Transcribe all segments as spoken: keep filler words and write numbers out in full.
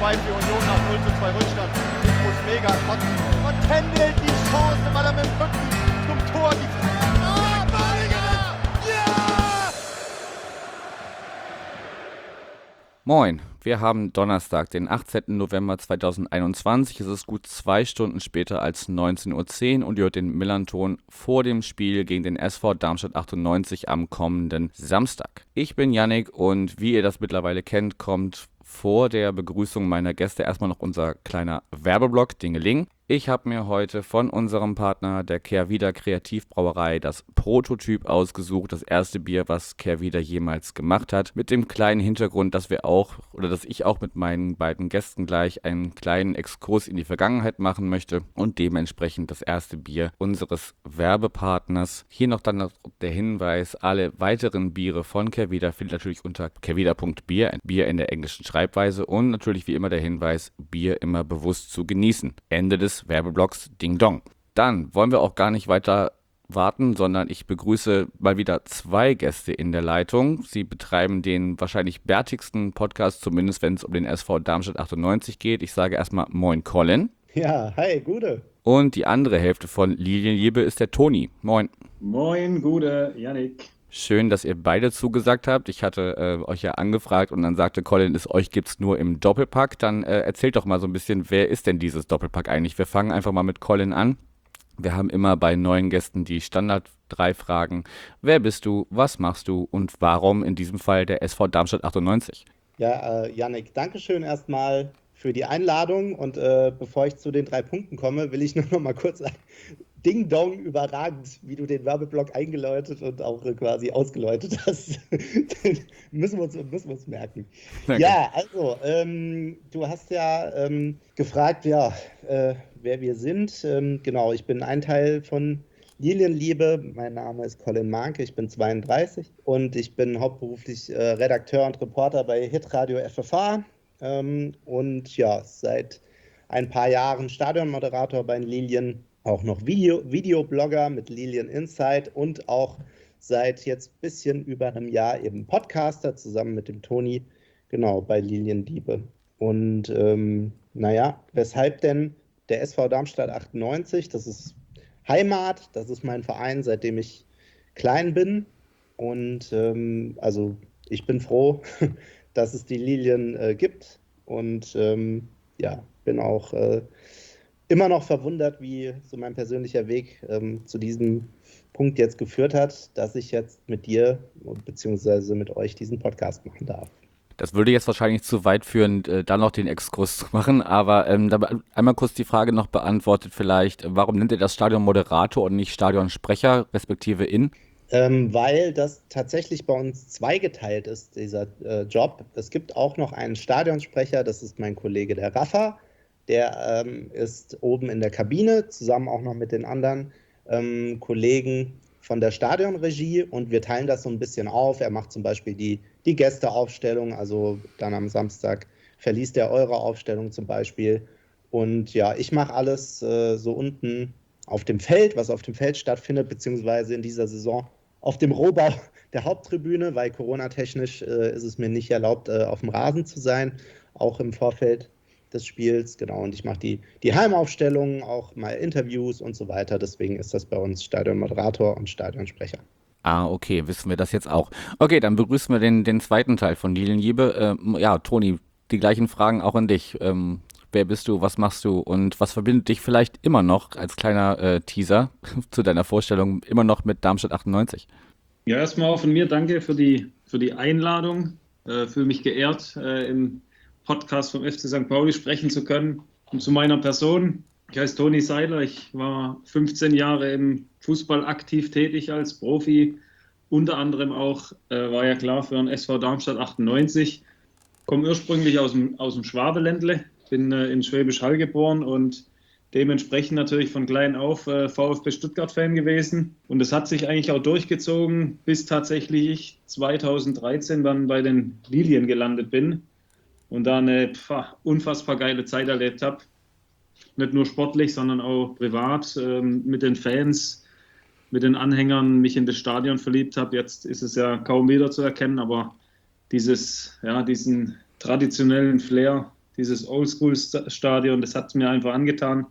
zwei für Union nach null zu zwei Rückstand. Ich muss mega kotzen. Und Kendall die Chance, weil er mit dem Rücken zum Tor die Ah, Balinger! Ja! Moin, wir haben Donnerstag, den achtzehnten November zweitausendeinundzwanzig. Es ist gut zwei Stunden später als neunzehn Uhr zehn und ihr hört den Millern-Ton vor dem Spiel gegen den S V Darmstadt achtundneunzig am kommenden Samstag. Ich bin Yannick und wie ihr das mittlerweile kennt, kommt vor der Begrüßung meiner Gäste erstmal noch unser kleiner Werbeblock Dingeling. Ich habe mir heute von unserem Partner der Kehrwieder Kreativbrauerei das Prototyp ausgesucht, das erste Bier, was Kehrwieder jemals gemacht hat, mit dem kleinen Hintergrund, dass wir auch oder dass ich auch mit meinen beiden Gästen gleich einen kleinen Exkurs in die Vergangenheit machen möchte und dementsprechend das erste Bier unseres Werbepartners. Hier noch dann noch der Hinweis, alle weiteren Biere von Kehrwieder findet ihr natürlich unter kehrwieder punkt bier, ein Bier in der englischen Schreibweise und natürlich wie immer der Hinweis, Bier immer bewusst zu genießen. Ende des Werbeblocks Ding Dong. Dann wollen wir auch gar nicht weiter warten, sondern ich begrüße mal wieder zwei Gäste in der Leitung. Sie betreiben den wahrscheinlich bärtigsten Podcast, zumindest wenn es um den S V Darmstadt achtundneunzig geht. Ich sage erstmal Moin Colin. Ja, hi, Gude. Und die andere Hälfte von Lilienliebe ist der Toni. Moin. Moin, Gude, Yannick. Schön, dass ihr beide zugesagt habt. Ich hatte äh, euch ja angefragt und dann sagte Colin, es euch gibt's nur im Doppelpack. Dann äh, erzählt doch mal so ein bisschen, wer ist denn dieses Doppelpack eigentlich? Wir fangen einfach mal mit Colin an. Wir haben immer bei neuen Gästen die Standard drei Fragen. Wer bist du, was machst du und warum in diesem Fall der S V Darmstadt achtundneunzig? Ja, äh, Yannick, Dankeschön erstmal für die Einladung und äh, bevor ich zu den drei Punkten komme, will ich nur noch mal kurz sagen, Ding Dong, überragend, wie du den Werbeblock eingeläutet und auch äh, quasi ausgeläutet hast. müssen, wir uns, müssen wir uns merken. Okay. Ja, also, ähm, du hast ja ähm, gefragt, ja, äh, wer wir sind. Ähm, genau, ich bin ein Teil von Lilienliebe. Mein Name ist Colin Mahnke, ich bin zweiunddreißig und ich bin hauptberuflich äh, Redakteur und Reporter bei Hitradio F F H ähm, und ja, seit ein paar Jahren Stadionmoderator bei den Lilien. Auch noch Video, Videoblogger mit Lilien Insight und auch seit jetzt ein bisschen über einem Jahr eben Podcaster zusammen mit dem Toni, genau, bei Lilienliebe. Und ähm, naja, weshalb denn der S V Darmstadt achtundneunzig? Das ist Heimat, das ist mein Verein, seitdem ich klein bin. Und ähm, also ich bin froh, dass es die Lilien äh, gibt und ähm, ja, bin auch äh, immer noch verwundert, wie so mein persönlicher Weg ähm, zu diesem Punkt jetzt geführt hat, dass ich jetzt mit dir bzw. mit euch diesen Podcast machen darf. Das würde jetzt wahrscheinlich zu weit führen, äh, da noch den Exkurs zu machen, aber ähm, da einmal kurz die Frage noch beantwortet vielleicht, warum nennt ihr das Stadion Moderator und nicht Stadionsprecher, respektive in? Ähm, weil das tatsächlich bei uns zweigeteilt ist, dieser äh, Job. Es gibt auch noch einen Stadionsprecher, das ist mein Kollege der Rafa. Der ähm, ist oben in der Kabine, zusammen auch noch mit den anderen ähm, Kollegen von der Stadionregie und wir teilen das so ein bisschen auf. Er macht zum Beispiel die, die Gästeaufstellung, also dann am Samstag verliest er eure Aufstellung zum Beispiel. Und ja, ich mache alles äh, so unten auf dem Feld, was auf dem Feld stattfindet, beziehungsweise in dieser Saison auf dem Rohbau der Haupttribüne, weil Corona-technisch äh, ist es mir nicht erlaubt, äh, auf dem Rasen zu sein, auch im Vorfeld des Spiels, genau, und ich mache die, die Heimaufstellungen, auch mal Interviews und so weiter, deswegen ist das bei uns Stadionmoderator und Stadionsprecher. Ah, okay, wissen wir das jetzt auch. Okay, dann begrüßen wir den, den zweiten Teil von Lilienliebe. Ähm, ja, Toni, die gleichen Fragen auch an dich. Ähm, wer bist du, was machst du und was verbindet dich vielleicht immer noch als kleiner äh, Teaser zu deiner Vorstellung immer noch mit Darmstadt achtundneunzig? Ja, erstmal auch von mir danke für die, für die Einladung. Äh, fühle mich geehrt, äh, im Podcast vom F C Sankt Pauli sprechen zu können. Und zu meiner Person, ich heiße Toni Seiler, ich war fünfzehn Jahre im Fußball aktiv tätig als Profi, unter anderem auch, äh, war ja klar, für den S V Darmstadt achtundneunzig. Komme ursprünglich aus dem, aus dem Schwabeländle, bin äh, in Schwäbisch Hall geboren und dementsprechend natürlich von klein auf äh, VfB Stuttgart-Fan gewesen. Und es hat sich eigentlich auch durchgezogen, bis tatsächlich ich zweitausenddreizehn dann bei den Lilien gelandet bin. Und da eine pf, unfassbar geile Zeit erlebt habe. Nicht nur sportlich, sondern auch privat, ähm, mit den Fans, mit den Anhängern, mich in das Stadion verliebt habe. Jetzt ist es ja kaum wieder zu erkennen, aber dieses, ja, diesen traditionellen Flair, dieses Oldschool-Stadion, das hat mir einfach angetan.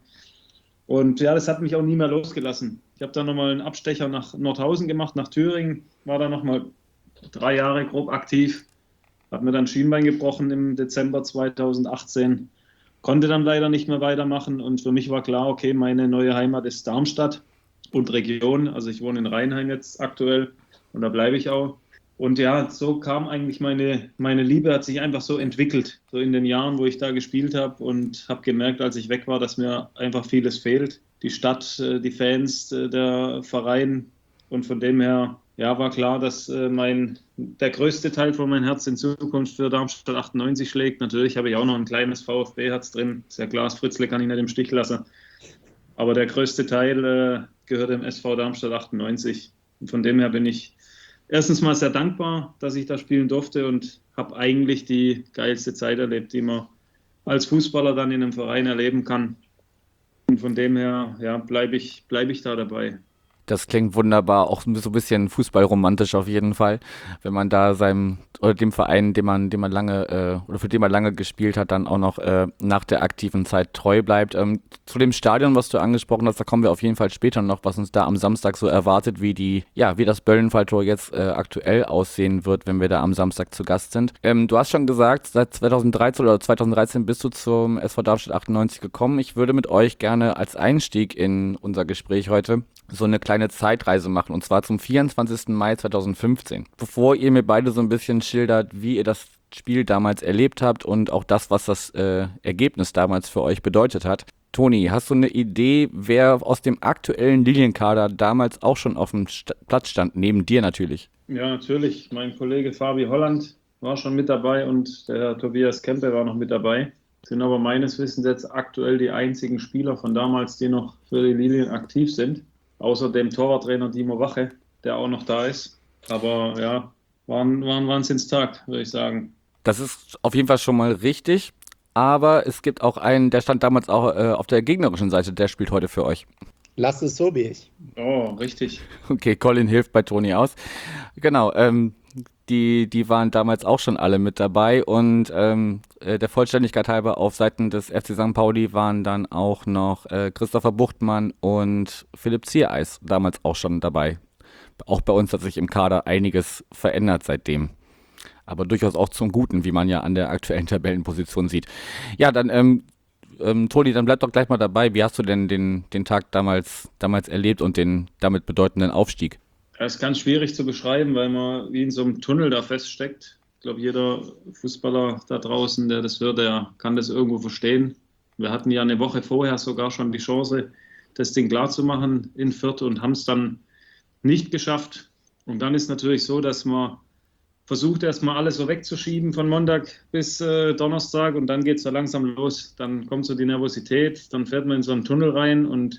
Und ja, das hat mich auch nie mehr losgelassen. Ich habe dann nochmal einen Abstecher nach Nordhausen gemacht, nach Thüringen, war da nochmal drei Jahre grob aktiv, habe mir dann Schienbein gebrochen im Dezember zweitausendachtzehn, konnte dann leider nicht mehr weitermachen und für mich war klar, okay, meine neue Heimat ist Darmstadt und Region, also ich wohne in Rheinheim jetzt aktuell und da bleibe ich auch. Und ja, so kam eigentlich meine, meine Liebe, hat sich einfach so entwickelt, so in den Jahren, wo ich da gespielt habe und habe gemerkt, als ich weg war, dass mir einfach vieles fehlt. Die Stadt, die Fans, der Verein und von dem her ja, war klar, dass mein, der größte Teil von meinem Herz in Zukunft für Darmstadt achtundneunzig schlägt. Natürlich habe ich auch noch ein kleines VfB-Herz drin, ist ja klar, das Fritzle kann ich nicht im Stich lassen. Aber der größte Teil äh, gehört dem S V Darmstadt achtundneunzig und von dem her bin ich erstens mal sehr dankbar, dass ich da spielen durfte und habe eigentlich die geilste Zeit erlebt, die man als Fußballer dann in einem Verein erleben kann. Und von dem her ja, bleibe ich, bleib ich da dabei. Das klingt wunderbar, auch so ein bisschen fußballromantisch auf jeden Fall, wenn man da seinem oder dem Verein, den man, den man lange äh, oder für den man lange gespielt hat, dann auch noch äh, nach der aktiven Zeit treu bleibt. Ähm, zu dem Stadion, was du angesprochen hast, da kommen wir auf jeden Fall später noch, was uns da am Samstag so erwartet, wie die, ja, wie das Böllenfalltor jetzt äh, aktuell aussehen wird, wenn wir da am Samstag zu Gast sind. Ähm, du hast schon gesagt, seit zweitausenddreizehn oder zweitausenddreizehn bist du zum S V Darmstadt achtundneunzig gekommen. Ich würde mit euch gerne als Einstieg in unser Gespräch heute so eine kleine Zeitreise machen, und zwar zum vierundzwanzigsten Mai zweitausendfünfzehn. Bevor ihr mir beide so ein bisschen schildert, wie ihr das Spiel damals erlebt habt und auch das, was das äh, Ergebnis damals für euch bedeutet hat. Toni, hast du eine Idee, wer aus dem aktuellen Lilienkader damals auch schon auf dem St- Platz stand, neben dir natürlich? Ja, natürlich. Mein Kollege Fabi Holland war schon mit dabei und der Herr Tobias Kempe war noch mit dabei. Sind aber meines Wissens jetzt aktuell die einzigen Spieler von damals, die noch für die Lilien aktiv sind. Außer dem Torwarttrainer Dimo Wache, der auch noch da ist. Aber ja, war ein, war ein Wahnsinnstag, würde ich sagen. Das ist auf jeden Fall schon mal richtig, aber es gibt auch einen, der stand damals auch äh, auf der gegnerischen Seite, der spielt heute für euch. Lass es so wie ich. Oh, richtig. Okay, Colin hilft bei Toni aus. Genau, ähm, die, die waren damals auch schon alle mit dabei und ähm, äh, der Vollständigkeit halber auf Seiten des F C Sankt Pauli waren dann auch noch äh, Christopher Buchtmann und Philipp Ziereis damals auch schon dabei. Auch bei uns hat sich im Kader einiges verändert seitdem. Aber durchaus auch zum Guten, wie man ja an der aktuellen Tabellenposition sieht. Ja, dann, ähm, ähm, Toni, dann bleib doch gleich mal dabei. Wie hast du denn den, den Tag damals, damals erlebt und den damit bedeutenden Aufstieg? Es ist ganz schwierig zu beschreiben, weil man wie in so einem Tunnel da feststeckt. Ich glaube, jeder Fußballer da draußen, der das hört, der kann das irgendwo verstehen. Wir hatten ja eine Woche vorher sogar schon die Chance, das Ding klar zu machen in Fürth und haben es dann nicht geschafft. Und dann ist natürlich so, dass man versucht, erstmal alles so wegzuschieben von Montag bis äh, Donnerstag und dann geht es so langsam los. Dann kommt so die Nervosität, dann fährt man in so einen Tunnel rein und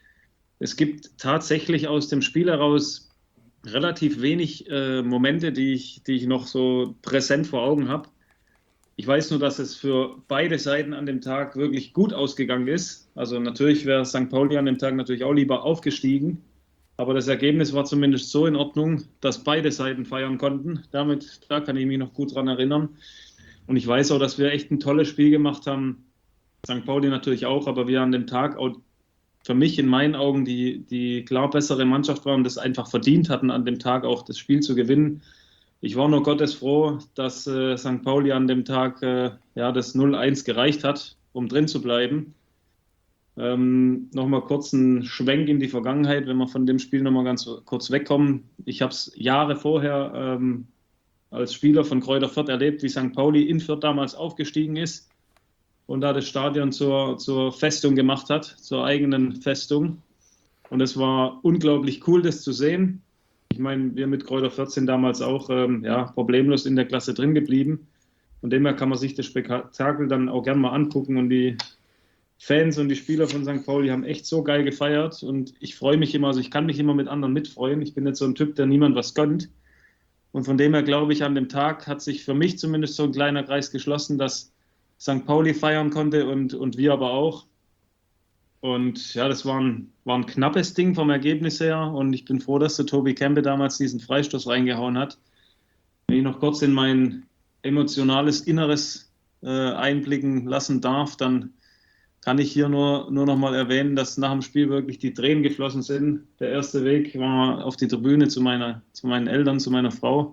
es gibt tatsächlich aus dem Spiel heraus relativ wenig äh, Momente, die ich, die ich noch so präsent vor Augen habe. Ich weiß nur, dass es für beide Seiten an dem Tag wirklich gut ausgegangen ist. Also natürlich wäre Sankt Pauli an dem Tag natürlich auch lieber aufgestiegen. Aber das Ergebnis war zumindest so in Ordnung, dass beide Seiten feiern konnten. Damit, da kann ich mich noch gut dran erinnern. Und ich weiß auch, dass wir echt ein tolles Spiel gemacht haben. Sankt Pauli natürlich auch, aber wir an dem Tag auch für mich in meinen Augen die, die klar bessere Mannschaft waren und das einfach verdient hatten, an dem Tag auch das Spiel zu gewinnen. Ich war nur gottesfroh, dass äh, Sankt Pauli an dem Tag äh, ja, das null eins gereicht hat, um drin zu bleiben. Ähm, nochmal kurz einen Schwenk in die Vergangenheit, wenn wir von dem Spiel nochmal ganz kurz wegkommen. Ich habe es Jahre vorher ähm, als Spieler von Kräuter Fürth erlebt, wie Sankt Pauli in Fürth damals aufgestiegen ist und da das Stadion zur, zur Festung gemacht hat, zur eigenen Festung. Und es war unglaublich cool, das zu sehen. Ich meine, wir mit Kräuter Fürth sind damals auch ähm, ja, problemlos in der Klasse drin geblieben. Von dem her kann man sich das Spektakel dann auch gerne mal angucken. Und die Fans und die Spieler von Sankt Pauli haben echt so geil gefeiert. Und ich freue mich immer, also ich kann mich immer mit anderen mitfreuen. Ich bin jetzt so ein Typ, der niemand was gönnt. Und von dem her glaube ich, an dem Tag hat sich für mich zumindest so ein kleiner Kreis geschlossen, dass Sankt Pauli feiern konnte und, und wir aber auch. Und ja, das war ein, war ein knappes Ding vom Ergebnis her. Und ich bin froh, dass der Tobi Kempe damals diesen Freistoß reingehauen hat. Wenn ich noch kurz in mein emotionales Inneres äh, einblicken lassen darf, dann kann ich hier nur, nur noch mal erwähnen, dass nach dem Spiel wirklich die Tränen geflossen sind. Der erste Weg war auf die Tribüne zu, meiner, zu meinen Eltern, zu meiner Frau.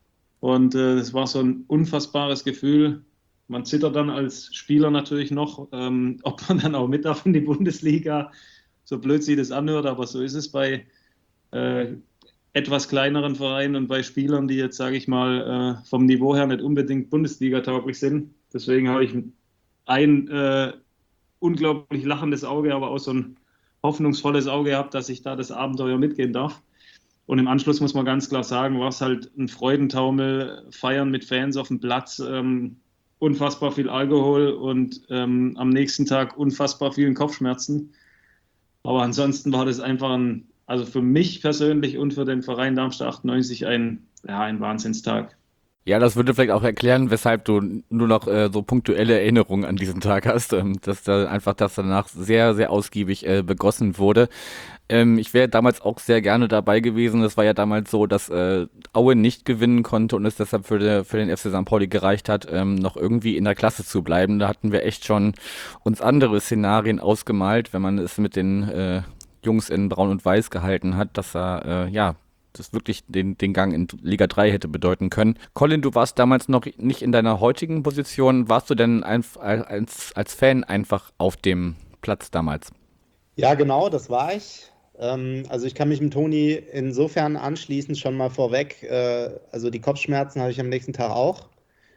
Und äh, das war so ein unfassbares Gefühl. Man zittert dann als Spieler natürlich noch, ähm, ob man dann auch mit darf in die Bundesliga. So blöd sich das anhört, aber so ist es bei äh, etwas kleineren Vereinen und bei Spielern, die jetzt, sage ich mal, äh, vom Niveau her nicht unbedingt Bundesliga-tauglich sind. Deswegen habe ich ein äh, unglaublich lachendes Auge, aber auch so ein hoffnungsvolles Auge gehabt, dass ich da das Abenteuer mitgehen darf. Und im Anschluss muss man ganz klar sagen, war es halt ein Freudentaumel, Feiern mit Fans auf dem Platz, ähm, unfassbar viel Alkohol und ähm, am nächsten Tag unfassbar vielen Kopfschmerzen. Aber ansonsten war das einfach ein, also für mich persönlich und für den Verein Darmstadt achtundneunzig ein, ja, ein Wahnsinnstag. Ja, das würde vielleicht auch erklären, weshalb du nur noch äh, so punktuelle Erinnerungen an diesen Tag hast, ähm, dass da einfach das danach sehr, sehr ausgiebig äh, begossen wurde. Ähm, ich wäre damals auch sehr gerne dabei gewesen. Es war ja damals so, dass äh, Aue nicht gewinnen konnte und es deshalb für, der, für den F C Sankt Pauli gereicht hat, ähm, noch irgendwie in der Klasse zu bleiben. Da hatten wir echt schon uns andere Szenarien ausgemalt, wenn man es mit den äh, Jungs in Braun und Weiß gehalten hat, dass er, äh, ja, das wirklich den, den Gang in Liga drei hätte bedeuten können. Colin, du warst damals noch nicht in deiner heutigen Position. Warst du denn ein, als, als Fan einfach auf dem Platz damals? Ja, genau, das war ich. Ähm, also ich kann mich mit Toni insofern anschließen, schon mal vorweg. Äh, also die Kopfschmerzen habe ich am nächsten Tag auch.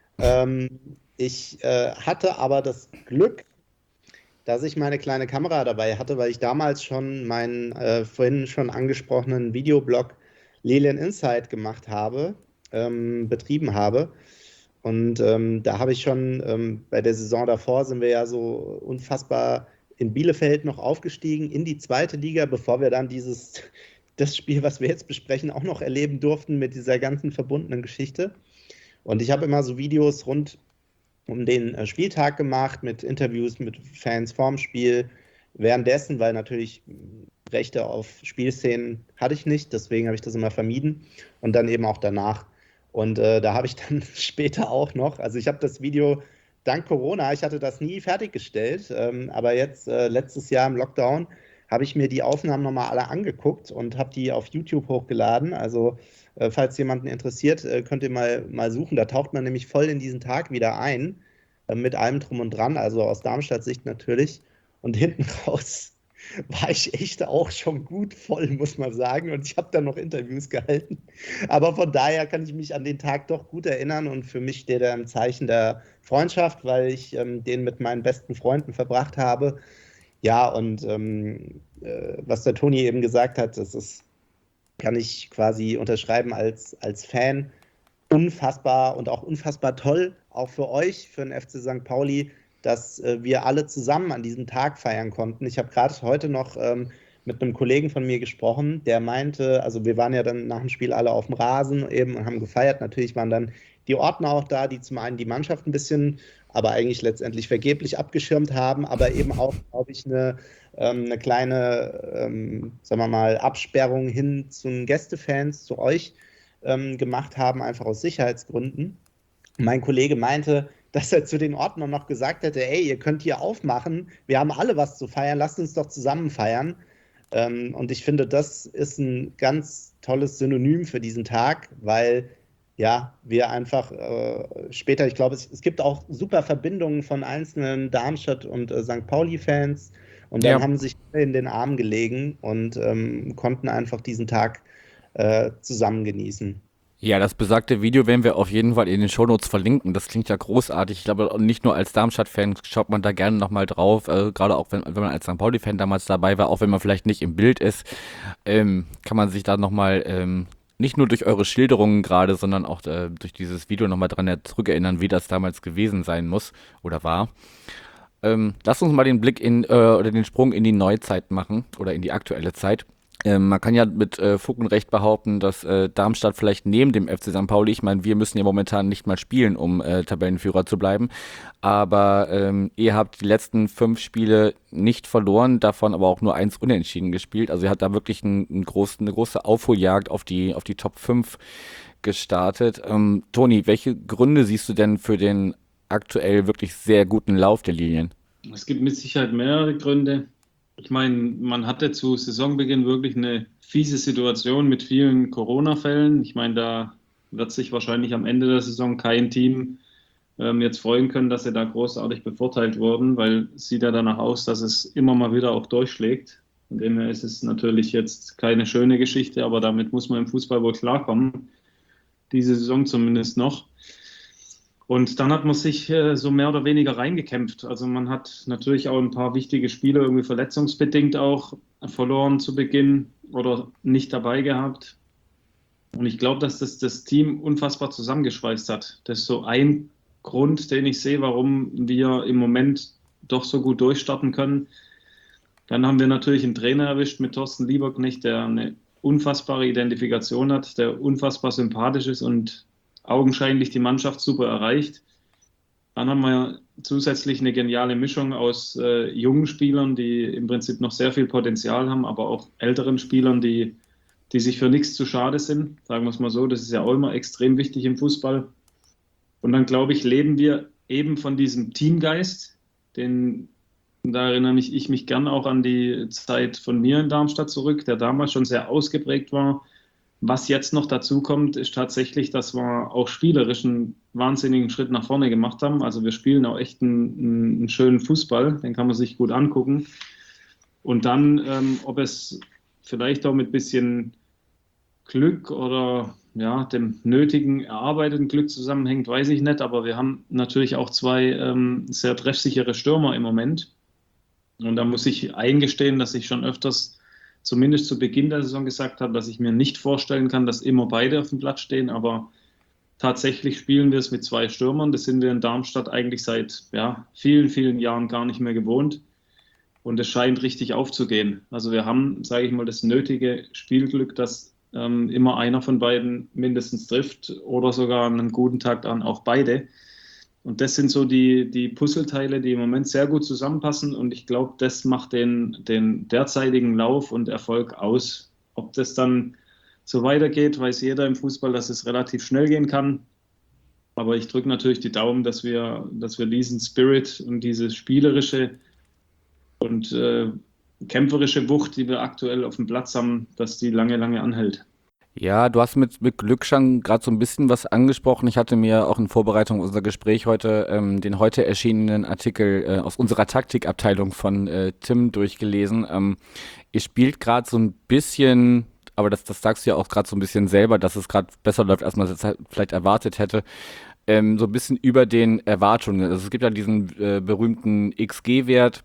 Ähm, ich äh, hatte aber das Glück, dass ich meine kleine Kamera dabei hatte, weil ich damals schon meinen äh, vorhin schon angesprochenen Videoblog Lilian Insight gemacht habe, ähm, betrieben habe. Und ähm, da habe ich schon, ähm, bei der Saison davor sind wir ja so unfassbar in Bielefeld noch aufgestiegen in die zweite Liga, bevor wir dann dieses, das Spiel, was wir jetzt besprechen, auch noch erleben durften mit dieser ganzen verbundenen Geschichte. Und ich habe immer so Videos rund um den äh, Spieltag gemacht, mit Interviews mit Fans vorm Spiel, währenddessen, weil natürlich Rechte auf Spielszenen hatte ich nicht, deswegen habe ich das immer vermieden und dann eben auch danach. Und äh, da habe ich dann später auch noch, also ich habe das Video dank Corona, ich hatte das nie fertiggestellt, ähm, aber jetzt äh, letztes Jahr im Lockdown habe ich mir die Aufnahmen nochmal alle angeguckt und habe die auf YouTube hochgeladen. Also äh, falls jemanden interessiert, äh, könnt ihr mal, mal suchen. Da taucht man nämlich voll in diesen Tag wieder ein, äh, mit allem drum und dran, also aus Darmstadt-Sicht natürlich. Und hinten raus war ich echt auch schon gut voll, muss man sagen. Und ich habe dann noch Interviews gehalten. Aber von daher kann ich mich an den Tag doch gut erinnern. Und für mich steht er im Zeichen der Freundschaft, weil ich ähm, den mit meinen besten Freunden verbracht habe. Ja, und ähm, äh, was der Toni eben gesagt hat, das ist, kann ich quasi unterschreiben als, als Fan. Unfassbar und auch unfassbar toll, auch für euch, für den F C Sankt Pauli, dass äh, wir alle zusammen an diesem Tag feiern konnten. Ich habe gerade heute noch ähm, mit einem Kollegen von mir gesprochen, der meinte, also wir waren ja dann nach dem Spiel alle auf dem Rasen eben und haben gefeiert. Natürlich waren dann die Ordner auch da, die zum einen die Mannschaft ein bisschen, aber eigentlich letztendlich vergeblich abgeschirmt haben, aber eben auch, glaube ich, eine, ähm, eine kleine, ähm, sagen wir mal, Absperrung hin zu den Gästefans, zu euch ähm, gemacht haben, einfach aus Sicherheitsgründen. Mein Kollege meinte, dass er zu den Ordnern noch gesagt hätte, ey, ihr könnt hier aufmachen, wir haben alle was zu feiern, lasst uns doch zusammen feiern. Ähm, und ich finde, das ist ein ganz tolles Synonym für diesen Tag, weil ja, wir einfach äh, später, ich glaube, es, es gibt auch super Verbindungen von einzelnen Darmstadt- und äh, Sankt Pauli-Fans und dann Ja. haben sich alle in den Arm gelegen und ähm, konnten einfach diesen Tag äh, zusammen genießen. Ja, das besagte Video werden wir auf jeden Fall in den Shownotes verlinken. Das klingt ja großartig. Ich glaube, nicht nur als Darmstadt-Fan schaut man da gerne nochmal drauf, äh, gerade auch wenn, wenn man als Sankt Pauli-Fan damals dabei war, auch wenn man vielleicht nicht im Bild ist, ähm, kann man sich da nochmal ähm, nicht nur durch eure Schilderungen gerade, sondern auch äh, durch dieses Video nochmal dran zurückerinnern, wie das damals gewesen sein muss oder war. Ähm, lasst uns mal den Blick in, äh, oder den Sprung in die Neuzeit machen oder in die aktuelle Zeit. Ähm, man kann ja mit äh, Fug und Recht behaupten, dass äh, Darmstadt vielleicht neben dem F C Sankt Pauli, ich meine, wir müssen ja momentan nicht mal spielen, um äh, Tabellenführer zu bleiben, aber ähm, ihr habt die letzten fünf Spiele nicht verloren, davon aber auch nur eins unentschieden gespielt, also ihr habt da wirklich ein, ein groß, eine große Aufholjagd auf die, auf die Top fünf gestartet. Ähm, Toni, welche Gründe siehst du denn für den aktuell wirklich sehr guten Lauf der Linien? Es gibt mit Sicherheit mehrere Gründe. Ich meine, man hatte zu Saisonbeginn wirklich eine fiese Situation mit vielen Corona-Fällen. Ich meine, da wird sich wahrscheinlich am Ende der Saison kein Team ähm, jetzt freuen können, dass sie da großartig bevorteilt wurden, weil es sieht ja danach aus, dass es immer mal wieder auch durchschlägt. Von dem her ist es natürlich jetzt keine schöne Geschichte, aber damit muss man im Fußball wohl klarkommen. Diese Saison zumindest noch. Und dann hat man sich äh, so mehr oder weniger reingekämpft. Also man hat natürlich auch ein paar wichtige Spiele irgendwie verletzungsbedingt auch verloren zu Beginn oder nicht dabei gehabt. Und ich glaube, dass das das Team unfassbar zusammengeschweißt hat. Das ist so ein Grund, den ich sehe, warum wir im Moment doch so gut durchstarten können. Dann haben wir natürlich einen Trainer erwischt mit Thorsten Lieberknecht, der eine unfassbare Identifikation hat, der unfassbar sympathisch ist und augenscheinlich die Mannschaft super erreicht. Dann haben wir zusätzlich eine geniale Mischung aus äh, jungen Spielern, die im Prinzip noch sehr viel Potenzial haben, aber auch älteren Spielern, die, die sich für nichts zu schade sind. Sagen wir es mal so, das ist ja auch immer extrem wichtig im Fußball. Und dann, glaube ich, leben wir eben von diesem Teamgeist, den, da erinnere mich, ich mich gern auch an die Zeit von mir in Darmstadt zurück, der damals schon sehr ausgeprägt war. Was jetzt noch dazu kommt, ist tatsächlich, dass wir auch spielerisch einen wahnsinnigen Schritt nach vorne gemacht haben. Also wir spielen auch echt einen, einen schönen Fußball, den kann man sich gut angucken. Und dann, ähm, ob es vielleicht auch mit ein bisschen Glück oder ja, dem nötigen erarbeiteten Glück zusammenhängt, weiß ich nicht. Aber wir haben natürlich auch zwei ähm, sehr treffsichere Stürmer im Moment. Und da muss ich eingestehen, dass ich schon öfters zumindest zu Beginn der Saison gesagt habe, dass ich mir nicht vorstellen kann, dass immer beide auf dem Platz stehen, aber tatsächlich spielen wir es mit zwei Stürmern. Das sind wir in Darmstadt eigentlich seit ja, vielen, vielen Jahren gar nicht mehr gewohnt und es scheint richtig aufzugehen. Also wir haben, sage ich mal, das nötige Spielglück, dass ähm, immer einer von beiden mindestens trifft oder sogar an einem guten Tag dann auch beide. Und das sind so die, die Puzzleteile, die im Moment sehr gut zusammenpassen. Und ich glaube, das macht den, den derzeitigen Lauf und Erfolg aus. Ob das dann so weitergeht, weiß jeder im Fußball, dass es relativ schnell gehen kann. Aber ich drücke natürlich die Daumen, dass wir, dass wir diesen Spirit und diese spielerische und äh, kämpferische Wucht, die wir aktuell auf dem Platz haben, dass die lange, lange anhält. Ja, du hast mit, mit Glück schon gerade so ein bisschen was angesprochen. Ich hatte mir auch in Vorbereitung auf unser Gespräch heute ähm, den heute erschienenen Artikel äh, aus unserer Taktikabteilung von äh, Tim durchgelesen. Ähm, ihr spielt gerade so ein bisschen, aber das, das sagst du ja auch gerade so ein bisschen selber, dass es gerade besser läuft, als man es vielleicht erwartet hätte, ähm, so ein bisschen über den Erwartungen. Also es gibt ja diesen äh, berühmten X G-Wert.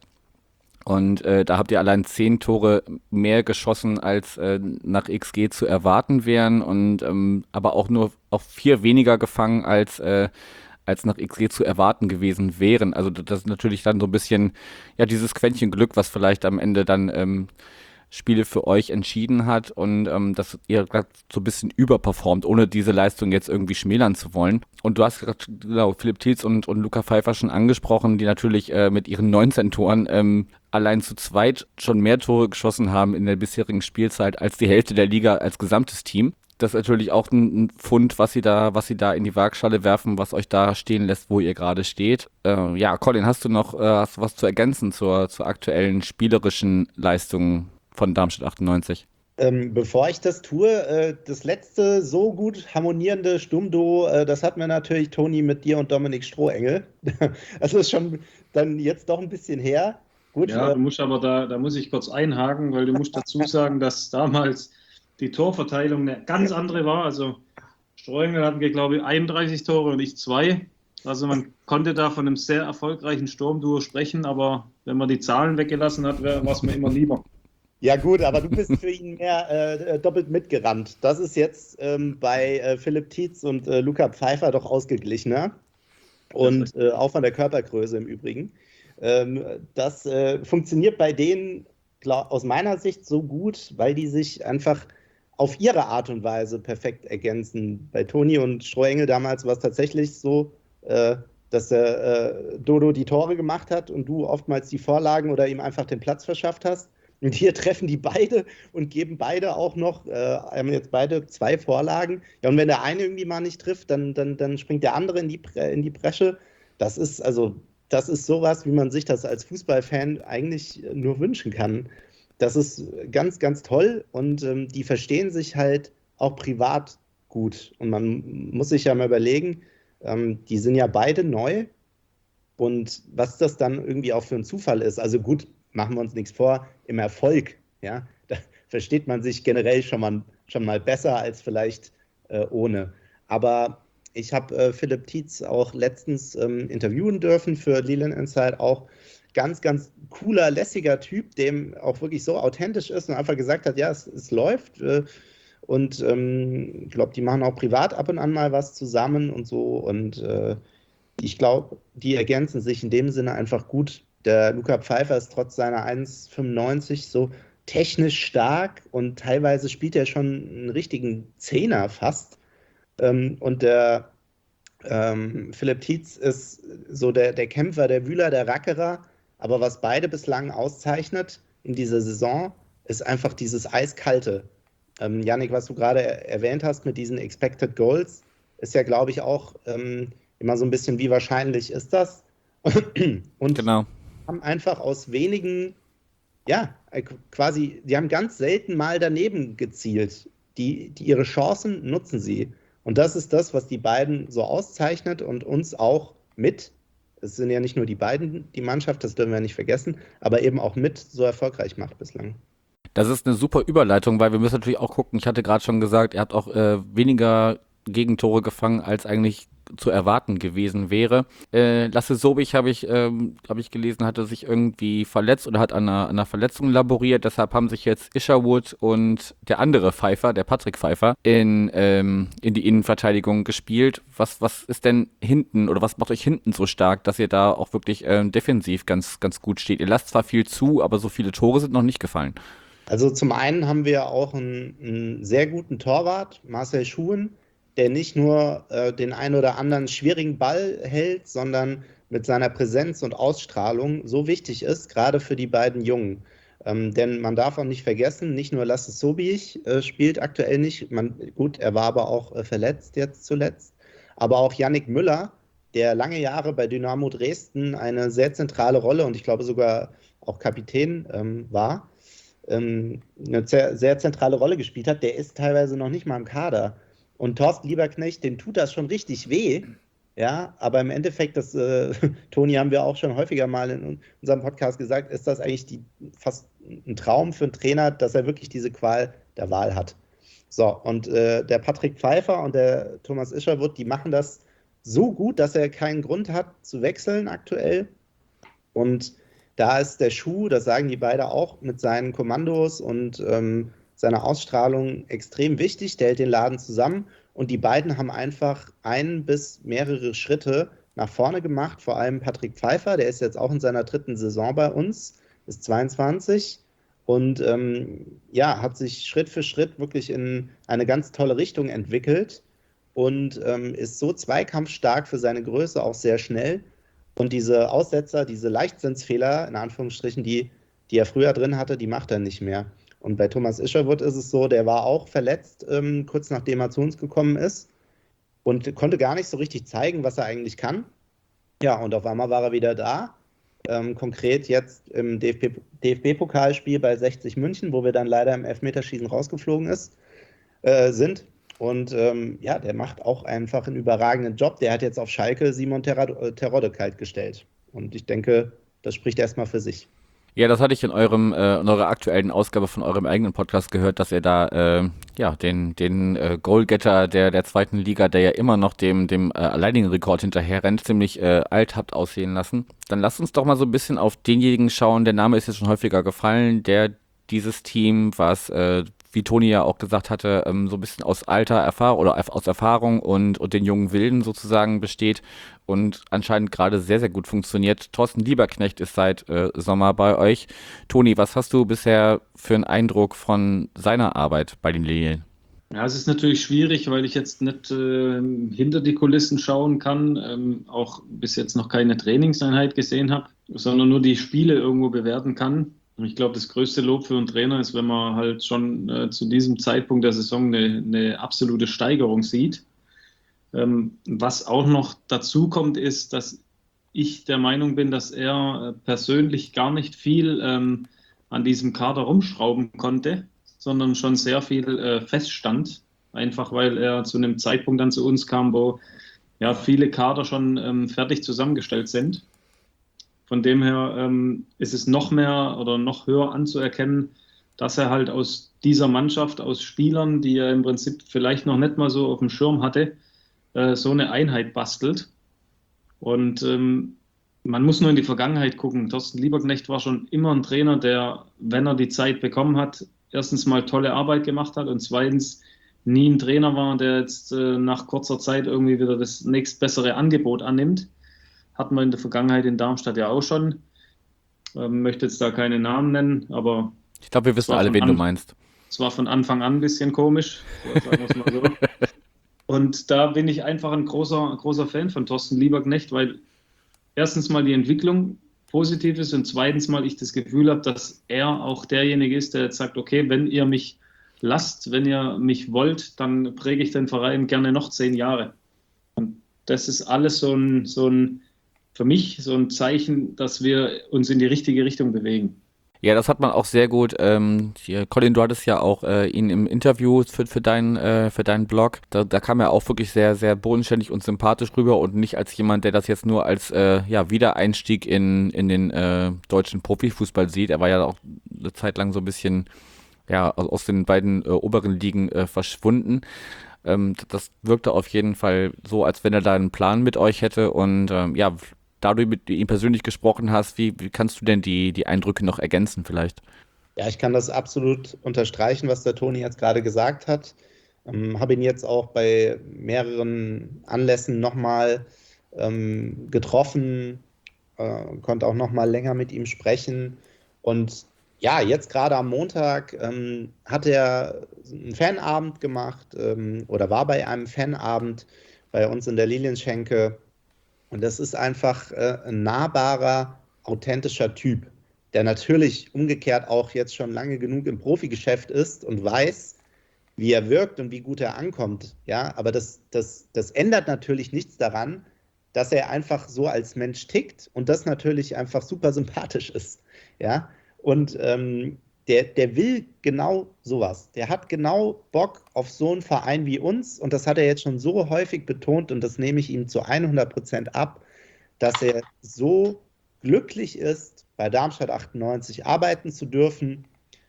Und äh, da habt ihr allein zehn Tore mehr geschossen, als äh, nach X G zu erwarten wären. Und ähm, aber auch nur auch vier weniger gefangen, als, äh, als nach X G zu erwarten gewesen wären. Also das ist natürlich dann so ein bisschen, ja, dieses Quäntchen Glück, was vielleicht am Ende dann ähm, Spiele für euch entschieden hat und ähm, dass ihr gerade so ein bisschen überperformt, ohne diese Leistung jetzt irgendwie schmälern zu wollen. Und du hast gerade genau Philipp Tietz und, und Luca Pfeiffer schon angesprochen, die natürlich äh, mit ihren neunzehn Toren ähm, allein zu zweit schon mehr Tore geschossen haben in der bisherigen Spielzeit als die Hälfte der Liga als gesamtes Team. Das ist natürlich auch ein, ein Pfund, was sie da, was sie da in die Waagschale werfen, was euch da stehen lässt, wo ihr gerade steht. Äh, ja, Colin, hast du noch äh, hast du was zu ergänzen zur, zur aktuellen spielerischen Leistung von Darmstadt achtundneunzig? Ähm, bevor ich das tue, äh, das letzte so gut harmonierende Sturmduo, äh, das hatten wir natürlich, Toni, mit dir und Dominik Strohengel. Das ist schon dann jetzt doch ein bisschen her. Gut, Ja, äh, du musst aber da, da muss ich kurz einhaken, weil du musst dazu sagen, dass damals die Torverteilung eine ganz andere war. Also Strohengel hatten, glaube ich, einunddreißig Tore und ich zwei. Also man konnte da von einem sehr erfolgreichen Sturmduo sprechen, aber wenn man die Zahlen weggelassen hat, war es mir immer lieber. Ja gut, aber du bist für ihn mehr äh, doppelt mitgerannt. Das ist jetzt ähm, bei äh, Philipp Tietz und äh, Luca Pfeiffer doch ausgeglichener. Und äh, auch von der Körpergröße im Übrigen. Ähm, das äh, funktioniert bei denen glaub, aus meiner Sicht so gut, weil die sich einfach auf ihre Art und Weise perfekt ergänzen. Bei Toni und Strohengel damals war es tatsächlich so, äh, dass der, äh, Dodo die Tore gemacht hat und du oftmals die Vorlagen oder ihm einfach den Platz verschafft hast. Und hier treffen die beide und geben beide auch noch, äh, haben jetzt beide zwei Vorlagen. Ja, und wenn der eine irgendwie mal nicht trifft, dann, dann, dann springt der andere in die, in die Bresche. das ist also, das ist sowas, wie man sich das als Fußballfan eigentlich nur wünschen kann. Das ist ganz, ganz toll und ähm, die verstehen sich halt auch privat gut. Und man muss sich ja mal überlegen, ähm, die sind ja beide neu und was das dann irgendwie auch für ein Zufall ist. Also gut, machen wir uns nichts vor, im Erfolg, ja, da versteht man sich generell schon mal, schon mal besser als vielleicht äh, ohne. Aber ich habe äh, Philipp Tietz auch letztens ähm, interviewen dürfen für Leland Inside, auch ganz, ganz cooler, lässiger Typ, dem auch wirklich so authentisch ist und einfach gesagt hat, ja, es, es läuft äh, und ähm, ich glaube, die machen auch privat ab und an mal was zusammen und so und äh, ich glaube, die ergänzen sich in dem Sinne einfach gut. Der Luca Pfeiffer ist trotz seiner eins Komma fünfundneunzig so technisch stark und teilweise spielt er schon einen richtigen Zehner fast. Ähm, und der ähm, Philipp Tietz ist so der, der Kämpfer, der Wühler, der Rackerer. Aber was beide bislang auszeichnet in dieser Saison, ist einfach dieses Eiskalte. Ähm, Yannick, was du gerade er erwähnt hast mit diesen Expected Goals, ist ja, glaube ich, auch ähm, immer so ein bisschen, wie wahrscheinlich ist das? Und Genau. haben einfach aus wenigen, ja, quasi, die haben ganz selten mal daneben gezielt. Die, die ihre Chancen nutzen sie. Und das ist das, was die beiden so auszeichnet und uns auch mit, es sind ja nicht nur die beiden, die Mannschaft, das dürfen wir nicht vergessen, aber eben auch mit so erfolgreich macht bislang. Das ist eine super Überleitung, weil wir müssen natürlich auch gucken, ich hatte gerade schon gesagt, er hat auch äh, weniger Gegentore gefangen, als eigentlich zu erwarten gewesen wäre. Äh, Lasse Sobich, habe ich, ähm, hab ich gelesen, hatte sich irgendwie verletzt oder hat an einer, an einer Verletzung laboriert. Deshalb haben sich jetzt Isherwood und der andere Pfeiffer, der Patrick Pfeiffer, in, ähm, in die Innenverteidigung gespielt. Was, was ist denn hinten oder was macht euch hinten so stark, dass ihr da auch wirklich ähm, defensiv ganz, ganz gut steht? Ihr lasst zwar viel zu, aber so viele Tore sind noch nicht gefallen. Also zum einen haben wir auch einen, einen sehr guten Torwart, Marcel Schuhen, der nicht nur äh, den ein oder anderen schwierigen Ball hält, sondern mit seiner Präsenz und Ausstrahlung so wichtig ist, gerade für die beiden Jungen. Ähm, denn man darf auch nicht vergessen, nicht nur Lasse Sobich äh, spielt aktuell nicht, man, gut, er war aber auch äh, verletzt jetzt zuletzt, aber auch Yannick Müller, der lange Jahre bei Dynamo Dresden eine sehr zentrale Rolle und ich glaube sogar auch Kapitän ähm, war, ähm, eine sehr, sehr zentrale Rolle gespielt hat, der ist teilweise noch nicht mal im Kader. Und Thorsten Lieberknecht, dem tut das schon richtig weh, ja, aber im Endeffekt, das, äh, Toni, haben wir auch schon häufiger mal in unserem Podcast gesagt, ist das eigentlich die, fast ein Traum für einen Trainer, dass er wirklich diese Qual der Wahl hat. So, und äh, der Patrick Pfeiffer und der Thomas Isherwood, die machen das so gut, dass er keinen Grund hat zu wechseln aktuell. Und da ist der Schuh, das sagen die beide auch, mit seinen Kommandos und ähm, seiner Ausstrahlung extrem wichtig. Der hält den Laden zusammen und die beiden haben einfach ein bis mehrere Schritte nach vorne gemacht. Vor allem Patrick Pfeiffer, der ist jetzt auch in seiner dritten Saison bei uns, ist zweiundzwanzig und ähm, ja, hat sich Schritt für Schritt wirklich in eine ganz tolle Richtung entwickelt und ähm, ist so zweikampfstark für seine Größe, auch sehr schnell. Und diese Aussetzer, diese Leichtsinnsfehler, in Anführungsstrichen, die, die er früher drin hatte, die macht er nicht mehr. Und bei Thomas Isherwood ist es so, der war auch verletzt, ähm, kurz nachdem er zu uns gekommen ist und konnte gar nicht so richtig zeigen, was er eigentlich kann. Ja, und auf einmal war er wieder da. Ähm, konkret jetzt im D F B-Pokalspiel bei sechzig München, wo wir dann leider im Elfmeterschießen rausgeflogen ist, äh, sind. Und ähm, ja, der macht auch einfach einen überragenden Job. Der hat jetzt auf Schalke Simon Terodde kalt gestellt. Und ich denke, das spricht erstmal für sich. Ja, das hatte ich in eurem äh, in eurer aktuellen Ausgabe von eurem eigenen Podcast gehört, dass ihr da äh, ja den den äh, Goalgetter der der zweiten Liga, der ja immer noch dem dem äh, alleinigen Rekord hinterher rennt, ziemlich äh, alt habt aussehen lassen. Dann lasst uns doch mal so ein bisschen auf denjenigen schauen. Der Name ist jetzt schon häufiger gefallen, der dieses Team, was äh, wie Toni ja auch gesagt hatte, ähm, so ein bisschen aus alter Erfahrung oder aus Erfahrung und, und den jungen Wilden sozusagen besteht und anscheinend gerade sehr, sehr gut funktioniert. Thorsten Lieberknecht ist seit äh, Sommer bei euch. Toni, was hast du bisher für einen Eindruck von seiner Arbeit bei den Lilien? Ja, es ist natürlich schwierig, weil ich jetzt nicht äh, hinter die Kulissen schauen kann, ähm, auch bis jetzt noch keine Trainingseinheit gesehen habe, sondern nur die Spiele irgendwo bewerten kann. Ich glaube, das größte Lob für einen Trainer ist, wenn man halt schon äh, zu diesem Zeitpunkt der Saison eine, eine absolute Steigerung sieht. Ähm, was auch noch dazu kommt, ist, dass ich der Meinung bin, dass er persönlich gar nicht viel ähm, an diesem Kader rumschrauben konnte, sondern schon sehr viel äh, feststand. Einfach weil er zu einem Zeitpunkt dann zu uns kam, wo ja viele Kader schon ähm, fertig zusammengestellt sind. Von dem her ähm, ist es noch mehr oder noch höher anzuerkennen, dass er halt aus dieser Mannschaft, aus Spielern, die er im Prinzip vielleicht noch nicht mal so auf dem Schirm hatte, äh, so eine Einheit bastelt. Und ähm, man muss nur in die Vergangenheit gucken. Thorsten Lieberknecht war schon immer ein Trainer, der, wenn er die Zeit bekommen hat, erstens mal tolle Arbeit gemacht hat und zweitens nie ein Trainer war, der jetzt äh, nach kurzer Zeit irgendwie wieder das nächstbessere Angebot annimmt. Hatten wir in der Vergangenheit in Darmstadt ja auch schon. Ähm, möchte jetzt da keine Namen nennen, aber Ich glaube, wir wissen war alle, von wen du an- meinst. es war von Anfang an ein bisschen komisch, sagen wir es mal so. Und da bin ich einfach ein großer, großer Fan von Thorsten Lieberknecht, weil erstens mal die Entwicklung positiv ist und zweitens mal ich das Gefühl habe, dass er auch derjenige ist, der jetzt sagt, okay, wenn ihr mich lasst, wenn ihr mich wollt, dann präge ich den Verein gerne noch zehn Jahre. Und das ist alles so ein, so ein, für mich so ein Zeichen, dass wir uns in die richtige Richtung bewegen. Ja, das hat man auch sehr gut. Ähm, hier, Colin, du hattest ja auch äh, ihn im Interview für, für, deinen, äh, für deinen Blog. Da, da kam er auch wirklich sehr, sehr bodenständig und sympathisch rüber und nicht als jemand, der das jetzt nur als äh, ja, Wiedereinstieg in, in den äh, deutschen Profifußball sieht. Er war ja auch eine Zeit lang so ein bisschen ja, aus aus den beiden äh, oberen Ligen äh, verschwunden. Ähm, das wirkte auf jeden Fall so, als wenn er da einen Plan mit euch hätte und ähm, ja, da du mit ihm persönlich gesprochen hast, wie, wie kannst du denn die, die Eindrücke noch ergänzen vielleicht? Ja, ich kann das absolut unterstreichen, was der Toni jetzt gerade gesagt hat. Ähm, habe ihn jetzt auch bei mehreren Anlässen nochmal ähm, getroffen, äh, konnte auch nochmal länger mit ihm sprechen. Und ja, jetzt gerade am Montag ähm, hat er einen Fanabend gemacht ähm, oder war bei einem Fanabend bei uns in der Lilienschenke. Und das ist einfach äh, ein nahbarer, authentischer Typ, der natürlich umgekehrt auch jetzt schon lange genug im Profigeschäft ist und weiß, wie er wirkt und wie gut er ankommt. Ja, aber das, das, das ändert natürlich nichts daran, dass er einfach so als Mensch tickt und das natürlich einfach super sympathisch ist. Ja, und ähm, der, der will genau sowas. Der hat genau Bock auf so einen Verein wie uns und das hat er jetzt schon so häufig betont und das nehme ich ihm zu hundert Prozent ab, dass er so glücklich ist, bei Darmstadt achtundneunzig arbeiten zu dürfen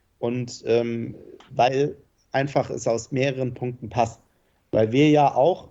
und ähm, weil einfach es aus mehreren Punkten passt. Weil wir ja auch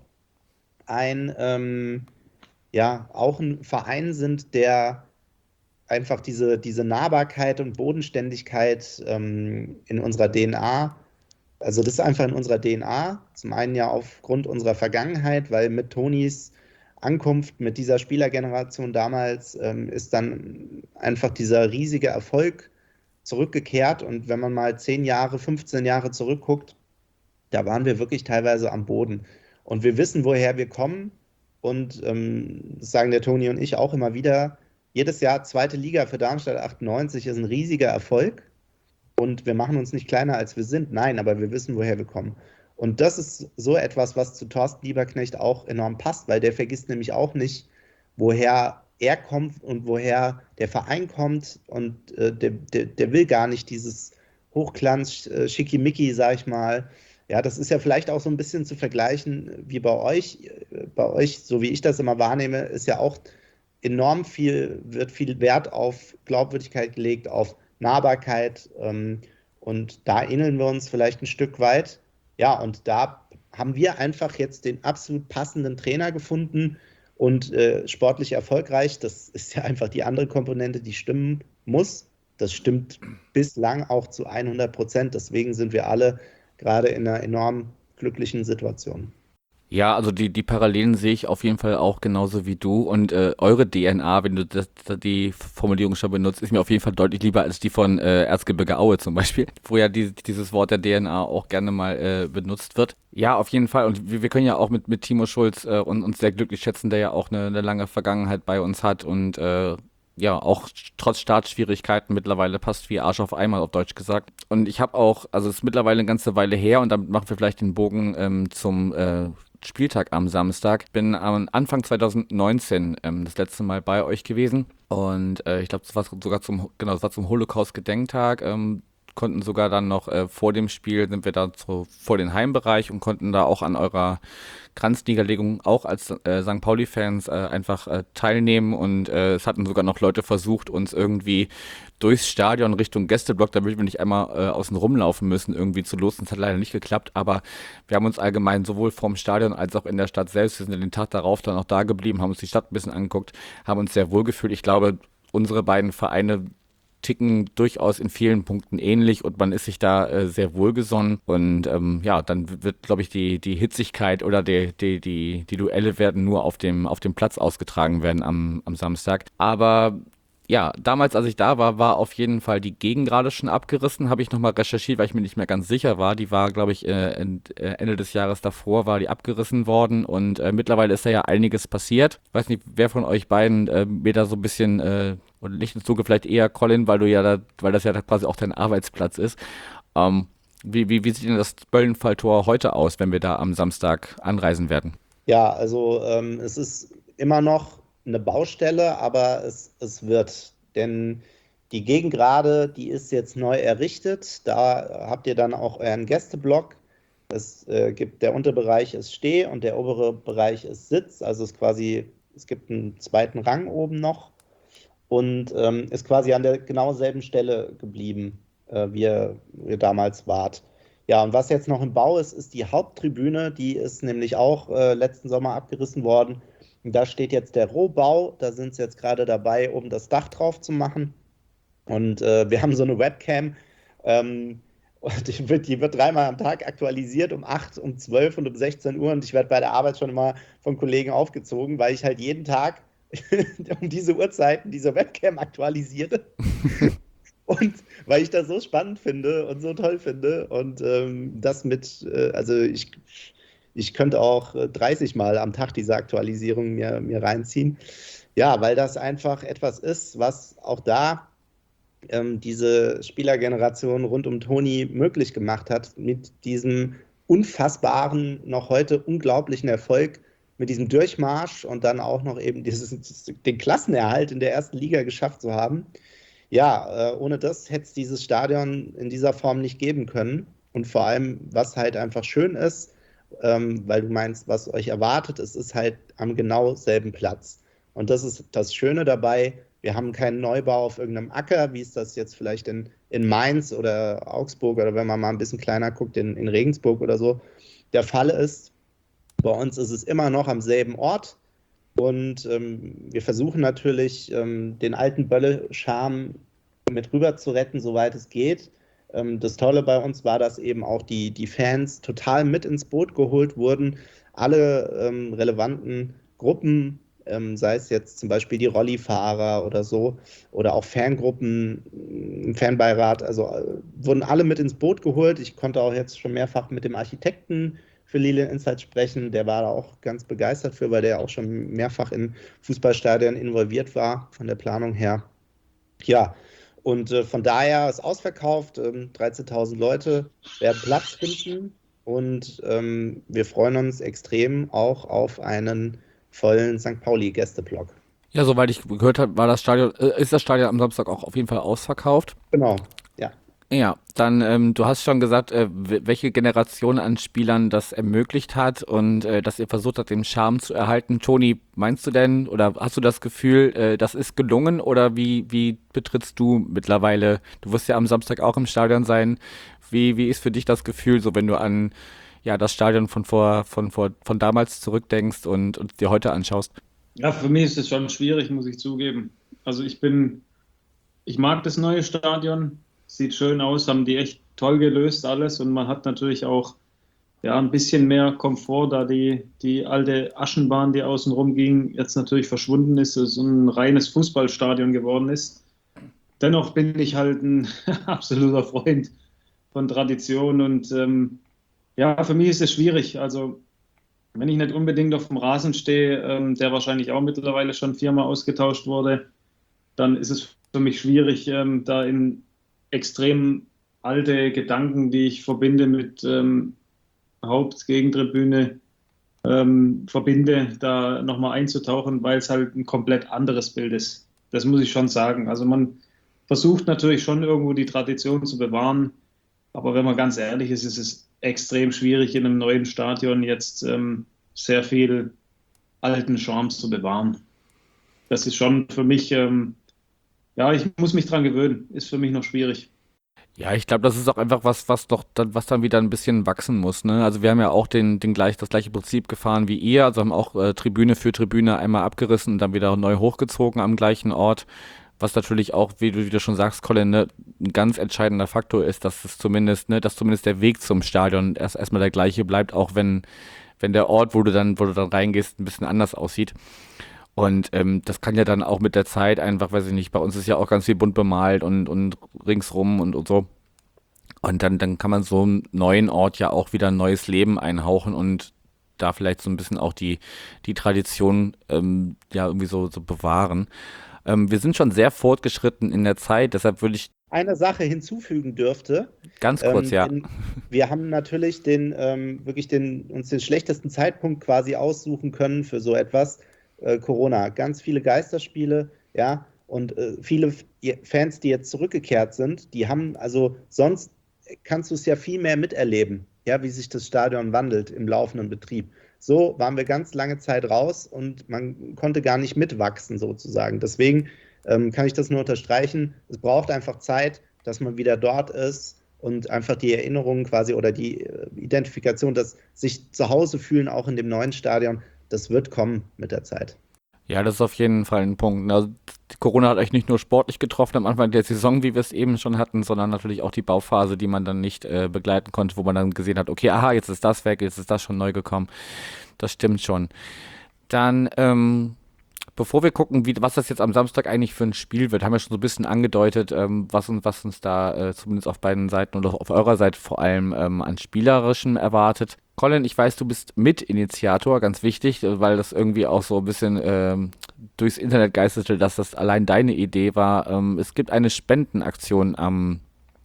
ein, ähm, ja, auch ein Verein sind, der einfach diese, diese Nahbarkeit und Bodenständigkeit ähm, in unserer D N A, also das ist einfach in unserer D N A, zum einen ja aufgrund unserer Vergangenheit, weil mit Tonis Ankunft, mit dieser Spielergeneration damals ähm, ist dann einfach dieser riesige Erfolg zurückgekehrt und wenn man mal zehn Jahre, fünfzehn Jahre zurückguckt, da waren wir wirklich teilweise am Boden. Und wir wissen, woher wir kommen und ähm, das sagen der Toni und ich auch immer wieder, jedes Jahr zweite Liga für Darmstadt achtundneunzig ist ein riesiger Erfolg und wir machen uns nicht kleiner, als wir sind. Nein, aber wir wissen, woher wir kommen. Und das ist so etwas, was zu Thorsten Lieberknecht auch enorm passt, weil der vergisst nämlich auch nicht, woher er kommt und woher der Verein kommt und äh, der, der, der will gar nicht dieses Hochglanz, äh, Schickimicki, sag ich mal. Ja, das ist ja vielleicht auch so ein bisschen zu vergleichen wie bei euch. Bei euch, so wie ich das immer wahrnehme, ist ja auch enorm viel, wird viel Wert auf Glaubwürdigkeit gelegt, auf Nahbarkeit ähm, und da ähneln wir uns vielleicht ein Stück weit. Ja, und da haben wir einfach jetzt den absolut passenden Trainer gefunden und äh, sportlich erfolgreich. Das ist ja einfach die andere Komponente, die stimmen muss. Das stimmt bislang auch zu hundert Prozent. Deswegen sind wir alle gerade in einer enorm glücklichen Situation. Ja, also die, die Parallelen sehe ich auf jeden Fall auch genauso wie du und äh, eure D N A, wenn du das, die Formulierung schon benutzt, ist mir auf jeden Fall deutlich lieber als die von äh, Erzgebirge Aue zum Beispiel, wo ja die, dieses Wort der D N A auch gerne mal äh, benutzt wird. Ja, auf jeden Fall und wir, wir können ja auch mit, mit Timo Schulz äh, und, uns sehr glücklich schätzen, der ja auch eine, eine lange Vergangenheit bei uns hat und äh, ja, auch trotz Startschwierigkeiten mittlerweile passt wie Arsch auf Eimer, auf Deutsch gesagt. Und ich habe auch, also es ist mittlerweile eine ganze Weile her und damit machen wir vielleicht den Bogen ähm, zum äh, Spieltag am Samstag. Bin am Anfang zwanzig neunzehn ähm, das letzte Mal bei euch gewesen und äh, ich glaube, das war sogar zum, genau, das war zum Holocaust-Gedenktag. Ähm, konnten sogar dann noch äh, vor dem Spiel, sind wir da so vor den Heimbereich und konnten da auch an eurer Kranzniederlegung auch als äh, Sankt Pauli-Fans äh, einfach äh, teilnehmen und äh, es hatten sogar noch Leute versucht, uns irgendwie durchs Stadion Richtung Gästeblock, damit wir nicht einmal äh, außen rumlaufen müssen, irgendwie zu losen. Das hat leider nicht geklappt, aber wir haben uns allgemein sowohl vorm Stadion als auch in der Stadt selbst, wir sind den Tag darauf dann auch da geblieben, haben uns die Stadt ein bisschen angeguckt, haben uns sehr wohl gefühlt. Ich glaube, unsere beiden Vereine ticken durchaus in vielen Punkten ähnlich und man ist sich da äh, sehr wohlgesonnen und ähm, ja, dann wird, glaube ich, die die Hitzigkeit oder die die die die Duelle werden nur auf dem auf dem Platz ausgetragen werden am am Samstag. Aber ja, damals, als ich da war, war auf jeden Fall die Gegengrade schon abgerissen. Habe ich nochmal recherchiert, weil ich mir nicht mehr ganz sicher war. Die war, glaube ich, äh, Ende des Jahres davor war die abgerissen worden und äh, mittlerweile ist da ja einiges passiert. Ich weiß nicht, wer von euch beiden äh, mir da so ein bisschen, äh, und nicht ins Zuge vielleicht eher Colin, weil du ja da, weil das ja da quasi auch dein Arbeitsplatz ist. Ähm, wie, wie, wie sieht denn das Böllenfalltor heute aus, wenn wir da am Samstag anreisen werden? Ja, also ähm, es ist immer noch eine Baustelle, aber es, es wird. Denn die Gegengrade, die ist jetzt neu errichtet. Da habt ihr dann auch euren Gästeblock. Es äh, gibt, der Unterbereich ist Steh und der obere Bereich ist Sitz. Also es ist quasi, es gibt einen zweiten Rang oben noch und ähm, ist quasi an der genau selben Stelle geblieben, äh, wie ihr, wie ihr damals wart. Ja, und was jetzt noch im Bau ist, ist die Haupttribüne. Die ist nämlich auch äh, letzten Sommer abgerissen worden. Da steht jetzt der Rohbau, da sind sie jetzt gerade dabei, um das Dach drauf zu machen. Und äh, wir haben so eine Webcam, ähm, und die wird, die wird dreimal am Tag aktualisiert, um acht, um zwölf und um sechzehn Uhr. Und ich werde bei der Arbeit schon immer von Kollegen aufgezogen, weil ich halt jeden Tag um diese Uhrzeiten diese Webcam aktualisiere. Und weil ich das so spannend finde und so toll finde. Und ähm, das mit, äh, also ich... Ich könnte auch dreißig Mal am Tag diese Aktualisierung mir, mir reinziehen. Ja, weil das einfach etwas ist, was auch da ähm, diese Spielergeneration rund um Toni möglich gemacht hat, mit diesem unfassbaren, noch heute unglaublichen Erfolg, mit diesem Durchmarsch und dann auch noch eben dieses, den Klassenerhalt in der ersten Liga geschafft zu haben. Ja, äh, ohne das hätte es dieses Stadion in dieser Form nicht geben können. Und vor allem, was halt einfach schön ist, Ähm, weil du meinst, was euch erwartet, es ist halt am genau selben Platz. Und das ist das Schöne dabei, wir haben keinen Neubau auf irgendeinem Acker, wie es das jetzt vielleicht in, in Mainz oder Augsburg oder wenn man mal ein bisschen kleiner guckt, in, in Regensburg oder so, der Fall ist. Bei uns ist es immer noch am selben Ort und ähm, wir versuchen natürlich, ähm, den alten Bölle-Charme mit rüber zu retten, soweit es geht. Das Tolle bei uns war, dass eben auch die, die Fans total mit ins Boot geholt wurden. Alle ähm, relevanten Gruppen, ähm, sei es jetzt zum Beispiel die Rollifahrer oder so, oder auch Fangruppen, im Fanbeirat, also äh, wurden alle mit ins Boot geholt. Ich konnte auch jetzt schon mehrfach mit dem Architekten für Lilian Insight sprechen. Der war da auch ganz begeistert für, weil der auch schon mehrfach in Fußballstadien involviert war, von der Planung her. Ja, und äh, von daher ist ausverkauft, ähm, dreizehntausend Leute werden Platz finden und ähm, wir freuen uns extrem auch auf einen vollen Sankt Pauli-Gästeblock. Ja, soweit ich gehört habe, war das Stadion, äh, ist das Stadion am Samstag auch auf jeden Fall ausverkauft. Genau, ja. Ja, dann, ähm, du hast schon gesagt, äh, welche Generation an Spielern das ermöglicht hat und äh, dass ihr versucht habt, den Charme zu erhalten. Toni, meinst du denn oder hast du das Gefühl, äh, das ist gelungen oder wie, wie betrittst du mittlerweile, du wirst ja am Samstag auch im Stadion sein, wie, wie ist für dich das Gefühl, so wenn du an ja, das Stadion von vor, von vor, von damals zurückdenkst und, und dir heute anschaust? Ja, für mich ist es schon schwierig, muss ich zugeben. Also ich bin, ich mag das neue Stadion. Sieht schön aus, haben die echt toll gelöst alles und man hat natürlich auch ja, ein bisschen mehr Komfort, da die, die alte Aschenbahn, die außen rum ging, jetzt natürlich verschwunden ist, es ein reines Fußballstadion geworden ist. Dennoch bin ich halt ein absoluter Freund von Tradition und ähm, ja, für mich ist es schwierig. Also wenn ich nicht unbedingt auf dem Rasen stehe, ähm, der wahrscheinlich auch mittlerweile schon viermal ausgetauscht wurde, dann ist es für mich schwierig, ähm, da in extrem alte Gedanken, die ich verbinde mit ähm, Hauptgegentribüne, ähm, verbinde, da nochmal einzutauchen, weil es halt ein komplett anderes Bild ist. Das muss ich schon sagen. Also man versucht natürlich schon irgendwo die Tradition zu bewahren, aber wenn man ganz ehrlich ist, ist es extrem schwierig, in einem neuen Stadion jetzt ähm, sehr viel alten Charme zu bewahren. Das ist schon für mich, ähm, ja, ich muss mich dran gewöhnen, ist für mich noch schwierig. Ja, ich glaube, das ist auch einfach was, was doch dann, was dann wieder ein bisschen wachsen muss, ne? Also wir haben ja auch den, den gleich, das gleiche Prinzip gefahren wie ihr, also haben auch äh, Tribüne für Tribüne einmal abgerissen und dann wieder neu hochgezogen am gleichen Ort. Was natürlich auch, wie du, wie du schon sagst, Colin, ne, ein ganz entscheidender Faktor ist, dass es zumindest, ne, dass zumindest der Weg zum Stadion erst erstmal der gleiche bleibt, auch wenn, wenn der Ort, wo du dann, wo du dann reingehst, ein bisschen anders aussieht. Und ähm, das kann ja dann auch mit der Zeit einfach, weiß ich nicht, bei uns ist ja auch ganz viel bunt bemalt und, und ringsrum und, und so. Und dann, dann kann man so einem neuen Ort ja auch wieder ein neues Leben einhauchen und da vielleicht so ein bisschen auch die, die Tradition ähm, ja irgendwie so, so bewahren. Ähm, wir sind schon sehr fortgeschritten in der Zeit, deshalb würde ich Eine Sache hinzufügen dürfte. ganz kurz, Ähm, ja. den, wir haben natürlich den, ähm, wirklich den, uns den schlechtesten Zeitpunkt quasi aussuchen können für so etwas. Äh, Corona. Ganz viele Geisterspiele, ja, und äh, viele F- Fans, die jetzt zurückgekehrt sind, die haben, also sonst kannst du es ja viel mehr miterleben, ja, wie sich das Stadion wandelt im laufenden Betrieb. So waren wir ganz lange Zeit raus und man konnte gar nicht mitwachsen sozusagen. Deswegen ähm, kann ich das nur unterstreichen. Es braucht einfach Zeit, dass man wieder dort ist und einfach die Erinnerungen quasi oder die äh, Identifikation, das sich zu Hause fühlen, auch in dem neuen Stadion, das wird kommen mit der Zeit. Ja, das ist auf jeden Fall ein Punkt. Also, die Corona hat euch nicht nur sportlich getroffen am Anfang der Saison, wie wir es eben schon hatten, sondern natürlich auch die Bauphase, die man dann nicht äh, begleiten konnte, wo man dann gesehen hat, okay, aha, jetzt ist das weg, jetzt ist das schon neu gekommen. Das stimmt schon. Dann, ähm, bevor wir gucken, wie, was das jetzt am Samstag eigentlich für ein Spiel wird, haben wir schon so ein bisschen angedeutet, ähm, was, uns, was uns da äh, zumindest auf beiden Seiten oder auf eurer Seite vor allem ähm, an Spielerischem erwartet. Colin, ich weiß, du bist Mitinitiator, ganz wichtig, äh, weil das irgendwie auch so ein bisschen ähm, durchs Internet geisterte, dass das allein deine Idee war. Ähm, es gibt eine Spendenaktion am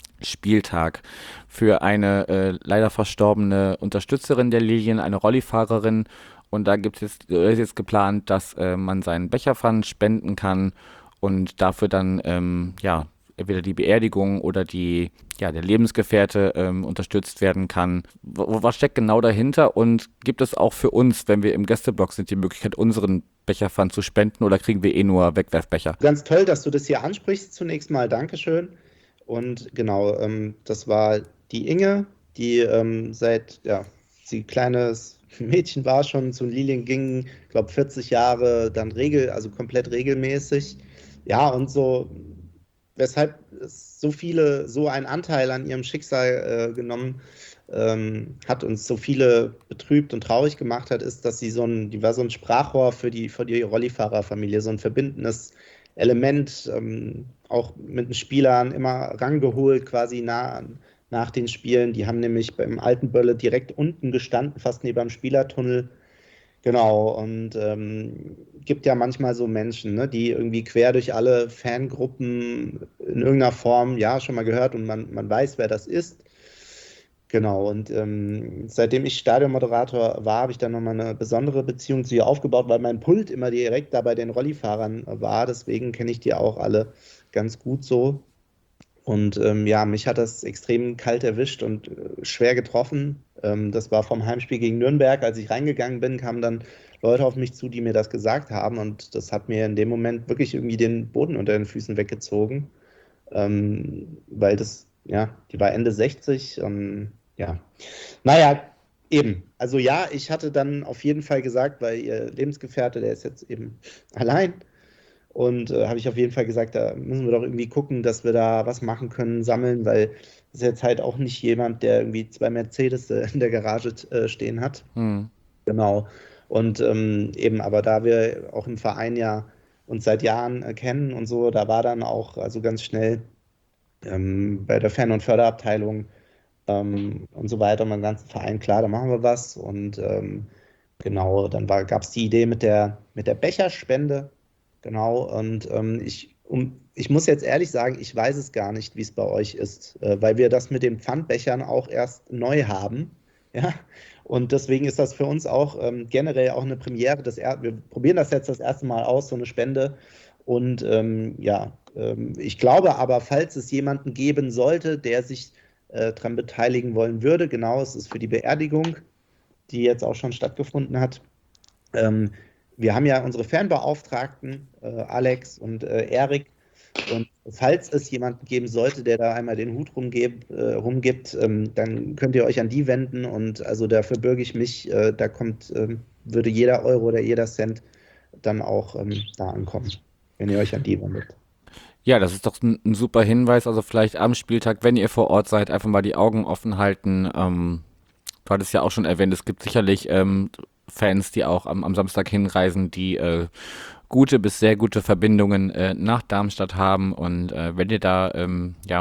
Spieltag für eine äh, leider verstorbene Unterstützerin der Lilien, eine Rollifahrerin. Und da gibt es jetzt, äh, ist jetzt geplant, dass äh, man seinen Becherpfand spenden kann und dafür dann ähm, ja entweder die Beerdigung oder die ja der Lebensgefährte ähm, unterstützt werden kann. W was steckt genau dahinter und gibt es auch für uns, wenn wir im Gästeblock sind, die Möglichkeit, unseren Becherpfand zu spenden oder kriegen wir eh nur Wegwerfbecher? Ganz toll, dass du das hier ansprichst. Zunächst mal Dankeschön. Und genau, ähm, das war die Inge, die ähm, seit, ja, sie kleines Mädchen war, schon zu Lilien ging, ich glaube vierzig Jahre, dann regel, also komplett regelmäßig. Ja, und so, weshalb es so viele, so einen Anteil an ihrem Schicksal äh, genommen ähm, hat und so viele betrübt und traurig gemacht hat, ist, dass sie so ein, die war so ein Sprachrohr für die, für die Rollifahrerfamilie, so ein verbindendes Element, ähm, auch mit den Spielern immer rangeholt, quasi nah, nach den Spielen. Die haben nämlich beim alten Bölle direkt unten gestanden, fast neben dem Spielertunnel. Genau, und ähm, gibt ja manchmal so Menschen, ne, die irgendwie quer durch alle Fangruppen in irgendeiner Form, ja, schon mal gehört und man, man weiß, wer das ist. Genau, und ähm, seitdem ich Stadionmoderator war, habe ich dann nochmal eine besondere Beziehung zu ihr aufgebaut, weil mein Pult immer direkt da bei den Rollifahrern war. Deswegen kenne ich die auch alle ganz gut so. Und ähm, ja, mich hat das extrem kalt erwischt und äh, schwer getroffen. Ähm, das war vom Heimspiel gegen Nürnberg. Als ich reingegangen bin, kamen dann Leute auf mich zu, die mir das gesagt haben. Und das hat mir in dem Moment wirklich irgendwie den Boden unter den Füßen weggezogen. Ähm, weil das, ja, die war Ende sechzig. Ähm, ja, naja, eben. Also ja, ich hatte dann auf jeden Fall gesagt, weil ihr Lebensgefährte, der ist jetzt eben allein. Und äh, habe ich auf jeden Fall gesagt, da müssen wir doch irgendwie gucken, dass wir da was machen können, sammeln, weil das ist jetzt halt auch nicht jemand, der irgendwie zwei Mercedes äh, in der Garage äh, stehen hat. Hm. Genau. Und ähm, eben, aber da wir auch im Verein ja uns seit Jahren äh, kennen und so, da war dann auch also ganz schnell ähm, bei der Fan- und Förderabteilung ähm, und so weiter, mein ganzen Verein, klar, da machen wir was. Und ähm, genau, dann gab es die Idee mit der, mit der Becherspende. Genau, und ähm, ich, um, ich muss jetzt ehrlich sagen, ich weiß es gar nicht, wie es bei euch ist, äh, weil wir das mit den Pfandbechern auch erst neu haben. Ja, und deswegen ist das für uns auch ähm, generell auch eine Premiere. Das er wir probieren das jetzt das erste Mal aus, so eine Spende. Und ähm, ja, ähm, ich glaube aber, falls es jemanden geben sollte, der sich äh, daran beteiligen wollen würde, genau, es ist für die Beerdigung, die jetzt auch schon stattgefunden hat. Ähm, wir haben ja unsere Fanbeauftragten, äh, Alex und äh, Erik. Und falls es jemanden geben sollte, der da einmal den Hut rumgebt, äh, rumgibt, ähm, dann könnt ihr euch an die wenden. Und also dafür bürge ich mich, äh, da kommt, ähm, würde jeder Euro oder jeder Cent dann auch ähm, da ankommen, wenn ihr euch an die wendet. Ja, das ist doch ein, ein super Hinweis. Also vielleicht am Spieltag, wenn ihr vor Ort seid, einfach mal die Augen offen halten. Ähm, du hattest ja auch schon erwähnt, es gibt sicherlich ähm, Fans, die auch am, am Samstag hinreisen, die äh, gute bis sehr gute Verbindungen äh, nach Darmstadt haben. Und äh, wenn ihr da ähm, ja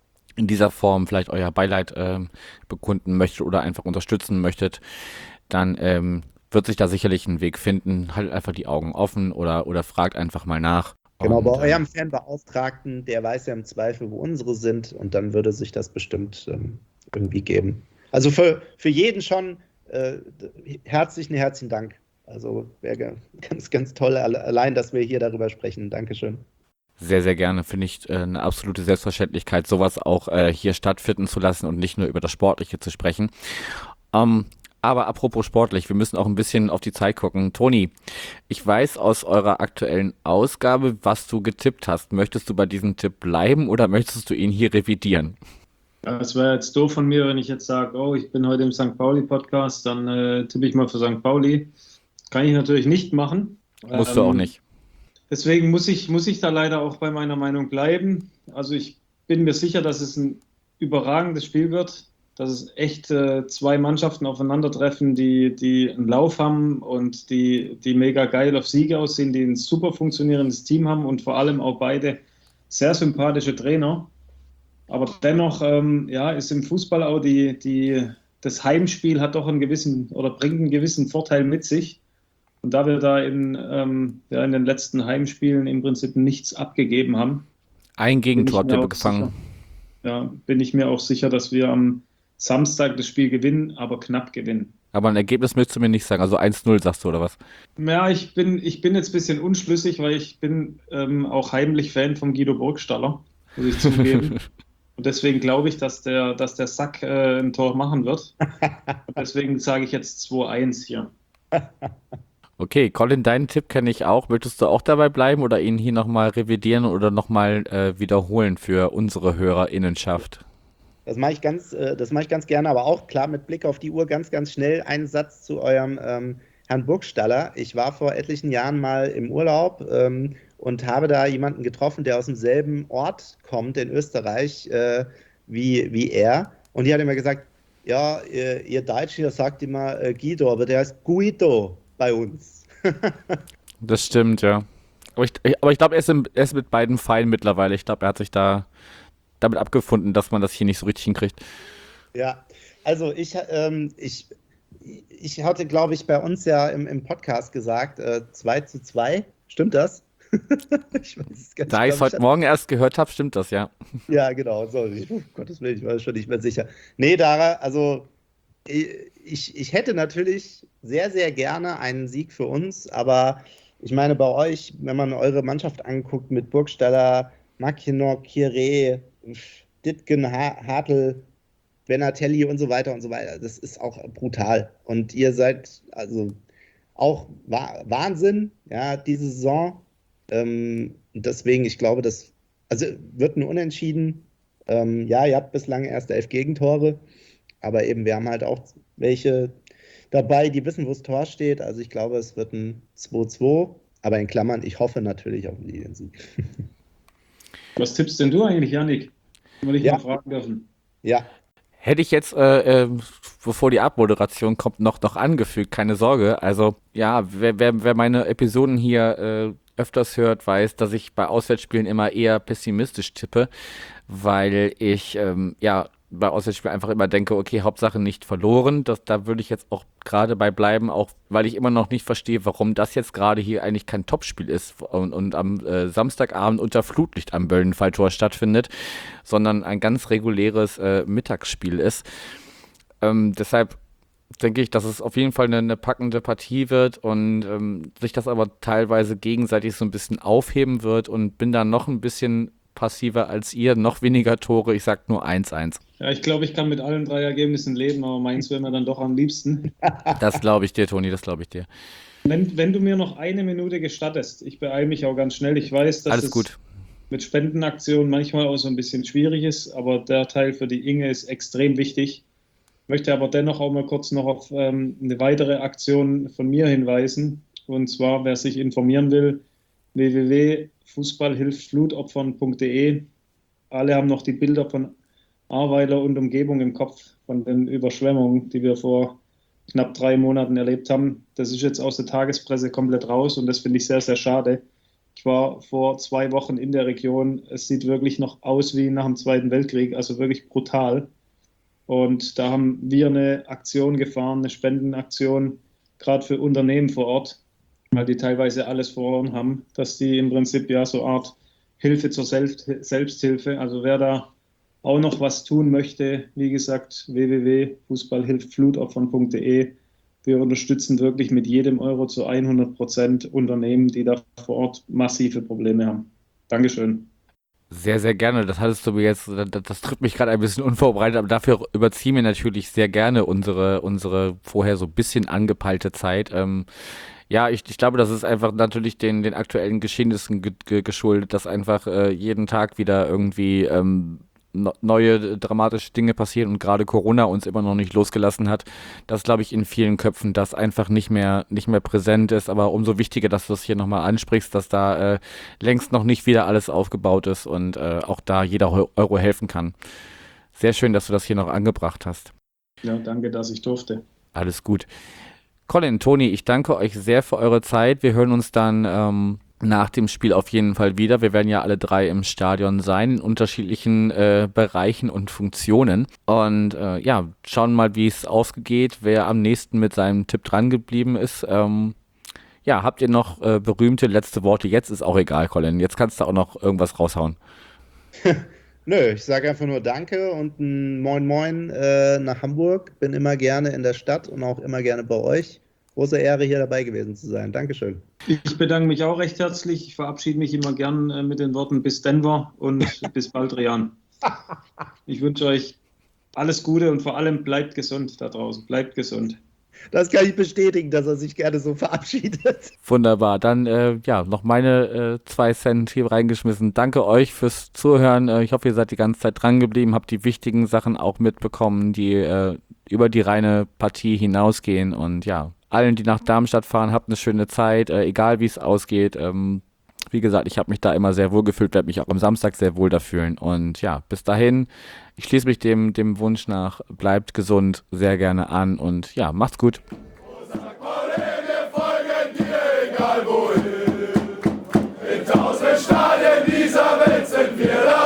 in dieser Form vielleicht euer Beileid äh, bekunden möchtet oder einfach unterstützen möchtet, dann ähm, wird sich da sicherlich ein Weg finden. Haltet einfach die Augen offen oder, oder fragt einfach mal nach. Genau, Und, bei äh, eurem Fanbeauftragten, der weiß ja im Zweifel, wo unsere sind, und dann würde sich das bestimmt ähm, irgendwie geben. Also für, für jeden schon äh, herzlichen, herzlichen Dank. Also wäre ganz, ganz toll, allein, dass wir hier darüber sprechen. Dankeschön. Sehr, sehr gerne. Finde ich äh, eine absolute Selbstverständlichkeit, sowas auch äh, hier stattfinden zu lassen und nicht nur über das Sportliche zu sprechen. Ähm, aber apropos sportlich, wir müssen auch ein bisschen auf die Zeit gucken. Toni, ich weiß aus eurer aktuellen Ausgabe, was du getippt hast. Möchtest du bei diesem Tipp bleiben oder möchtest du ihn hier revidieren? Ja, es wäre jetzt doof von mir, wenn ich jetzt sage, oh, ich bin heute im Sankt Pauli-Podcast, dann äh, tippe ich mal für Sankt Pauli. Kann ich natürlich nicht machen. Musst du auch Ähm, nicht. Deswegen muss ich, muss ich da leider auch bei meiner Meinung bleiben. Also ich bin mir sicher, dass es ein überragendes Spiel wird, dass es echt äh, zwei Mannschaften aufeinandertreffen, die, die einen Lauf haben und die, die mega geil auf Siege aussehen, die ein super funktionierendes Team haben und vor allem auch beide sehr sympathische Trainer. Aber dennoch ähm, ja, ist im Fußball auch die, die, das Heimspiel hat doch einen gewissen oder bringt einen gewissen Vorteil mit sich. Und da wir da in, ähm, ja, in den letzten Heimspielen im Prinzip nichts abgegeben haben, Ein Gegentor habt bin ich ihr mir auch gefangen. sicher, ja, bin ich mir auch sicher, dass wir am Samstag das Spiel gewinnen, aber knapp gewinnen. Aber ein Ergebnis möchtest du mir nicht sagen. Also eins null sagst du, oder was? Ja, ich bin, ich bin jetzt ein bisschen unschlüssig, weil ich bin ähm, auch heimlich Fan von Guido Burgstaller, muss ich zugeben. Und deswegen glaube ich, dass der, dass der Sack äh, ein Tor machen wird. Und deswegen sage ich jetzt zwei eins hier. Okay, Colin, deinen Tipp kenne ich auch. Möchtest du auch dabei bleiben oder ihn hier nochmal revidieren oder nochmal äh, wiederholen für unsere HörerInnenschaft? Das mache ich ganz, äh, das mache ich ganz gerne, aber auch klar mit Blick auf die Uhr ganz, ganz schnell einen Satz zu eurem ähm, Herrn Burgstaller. Ich war vor etlichen Jahren mal im Urlaub ähm, und habe da jemanden getroffen, der aus demselben Ort kommt in Österreich äh, wie, wie er. Und die hat immer gesagt, ja, ihr, ihr Deutschen, ihr sagt immer äh, Guido, aber der heißt Guido bei uns. Das stimmt, ja. Aber ich, ich, aber ich glaube, er, ist im- er ist mit beiden fein mittlerweile. Ich glaube, er hat sich da damit abgefunden, dass man das hier nicht so richtig hinkriegt. Ja, also ich, ähm, ich, ich hatte, glaube ich, bei uns ja im, im Podcast gesagt, äh, zwei zu zwei. Stimmt das? Ich weiß es gar nicht. Da ich es glaub, heute Morgen erst gehört habe, stimmt das, ja. Ja, genau. Sorry. Um Gottes Willen, ich war schon nicht mehr sicher. Nee, Dara, also ich, ich hätte natürlich sehr, sehr gerne einen Sieg für uns, aber ich meine, bei euch, wenn man eure Mannschaft anguckt mit Burgstaller, Mackinock, Kire, Dittgen, Ha- Hartl, Benatelli und so weiter und so weiter, das ist auch brutal. Und ihr seid also auch Wa- Wahnsinn, ja, diese Saison. Ähm, deswegen, ich glaube, das also wird ein Unentschieden. Ähm, ja, ihr habt bislang erst elf Gegentore, aber eben, wir haben halt auch welche dabei, die wissen, wo das Tor steht. Also ich glaube, es wird ein zwei zwei, aber in Klammern, ich hoffe natürlich auf einen Liniensieg. Was tippst denn du eigentlich, Yannick? Würde ich Ja. mal fragen dürfen. Ja, Hätte ich jetzt, äh, äh, bevor die Abmoderation kommt, noch, noch angefügt, keine Sorge. Also, ja, wer, wer, wer meine Episoden hier äh, öfters hört, weiß, dass ich bei Auswärtsspielen immer eher pessimistisch tippe, weil ich, ähm, ja, bei Auswärtsspielen einfach immer denke, okay, Hauptsache nicht verloren. Das, da würde ich jetzt auch gerade bei bleiben, auch weil ich immer noch nicht verstehe, warum das jetzt gerade hier eigentlich kein Topspiel ist und, und am äh, Samstagabend unter Flutlicht am Böllenfalltor stattfindet, sondern ein ganz reguläres äh, Mittagsspiel ist. Ähm, deshalb, denke ich, dass es auf jeden Fall eine, eine packende Partie wird und ähm, sich das aber teilweise gegenseitig so ein bisschen aufheben wird und bin da noch ein bisschen passiver als ihr, noch weniger Tore. Ich sag nur eins eins. Ja, ich glaube, ich kann mit allen drei Ergebnissen leben, aber meins wäre mir dann doch am liebsten. Das glaube ich dir, Toni, das glaube ich dir. Wenn, wenn du mir noch eine Minute gestattest, ich beeile mich auch ganz schnell. Ich weiß, dass Alles es gut. mit Spendenaktionen manchmal auch so ein bisschen schwierig ist, aber der Teil für die Inge ist extrem wichtig. Ich möchte aber dennoch auch mal kurz noch auf ähm, eine weitere Aktion von mir hinweisen. Und zwar, wer sich informieren will, w w w punkt fußballhilftflutopfern punkt de. Alle haben noch die Bilder von Ahrweiler und Umgebung im Kopf von den Überschwemmungen, die wir vor knapp drei Monaten erlebt haben. Das ist jetzt aus der Tagespresse komplett raus und das finde ich sehr, sehr schade. Ich war vor zwei Wochen in der Region. Es sieht wirklich noch aus wie nach dem Zweiten Weltkrieg, also wirklich brutal. Und da haben wir eine Aktion gefahren, eine Spendenaktion, gerade für Unternehmen vor Ort, weil die teilweise alles verloren haben, dass die im Prinzip ja so eine Art Hilfe zur Selbst Selbsthilfe, also wer da auch noch was tun möchte, wie gesagt, w w w punkt fußballhilftflutopfern punkt de. Wir unterstützen wirklich mit jedem Euro zu hundert Prozent Unternehmen, die da vor Ort massive Probleme haben. Dankeschön. Sehr, sehr gerne. Das hattest du mir jetzt, das, das trifft mich gerade ein bisschen unvorbereitet, aber dafür überziehen wir natürlich sehr gerne unsere, unsere vorher so ein bisschen angepeilte Zeit. Ähm, ja, ich, ich glaube, das ist einfach natürlich den, den aktuellen Geschehnissen ge ge geschuldet, dass einfach äh, jeden Tag wieder irgendwie ähm, no neue dramatische Dinge passieren und gerade Corona uns immer noch nicht losgelassen hat. Das glaube ich in vielen Köpfen, das einfach nicht mehr nicht mehr präsent ist, aber umso wichtiger, dass du es hier nochmal ansprichst, dass da äh, längst noch nicht wieder alles aufgebaut ist und äh, auch da jeder Euro helfen kann. Sehr schön, dass du das hier noch angebracht hast. Ja, danke, dass ich durfte. Alles gut. Colin, Toni, ich danke euch sehr für eure Zeit. Wir hören uns dann ähm, nach dem Spiel auf jeden Fall wieder. Wir werden ja alle drei im Stadion sein, in unterschiedlichen äh, Bereichen und Funktionen. Und äh, ja, schauen mal, wie es ausgeht, wer am nächsten mit seinem Tipp dran geblieben ist. Ähm, ja, habt ihr noch äh, berühmte letzte Worte? Jetzt ist auch egal, Colin. Jetzt kannst du auch noch irgendwas raushauen. Nö, ich sage einfach nur Danke und ein Moin Moin äh, nach Hamburg. Bin immer gerne in der Stadt und auch immer gerne bei euch. Große Ehre, hier dabei gewesen zu sein. Dankeschön. Ich bedanke mich auch recht herzlich. Ich verabschiede mich immer gern äh, mit den Worten bis Denver und bis bald, Rian. Ich wünsche euch alles Gute und vor allem bleibt gesund da draußen. Bleibt gesund. Das kann ich bestätigen, dass er sich gerne so verabschiedet. Wunderbar. Dann äh, ja, noch meine äh, zwei Cent hier reingeschmissen. Danke euch fürs Zuhören. Äh, ich hoffe, ihr seid die ganze Zeit dran geblieben, habt die wichtigen Sachen auch mitbekommen, die äh, über die reine Partie hinausgehen. Und ja, allen, die nach Darmstadt fahren, habt eine schöne Zeit, äh, egal wie es ausgeht. Ähm, wie gesagt, ich habe mich da immer sehr wohl gefühlt, werde mich auch am Samstag sehr wohl da fühlen. Und ja, bis dahin, ich schließe mich dem, dem Wunsch nach, bleibt gesund, sehr gerne an und ja, macht's gut. Wir folgen dir, egal wohin. In tausend Stadien dieser Welt sind wir da.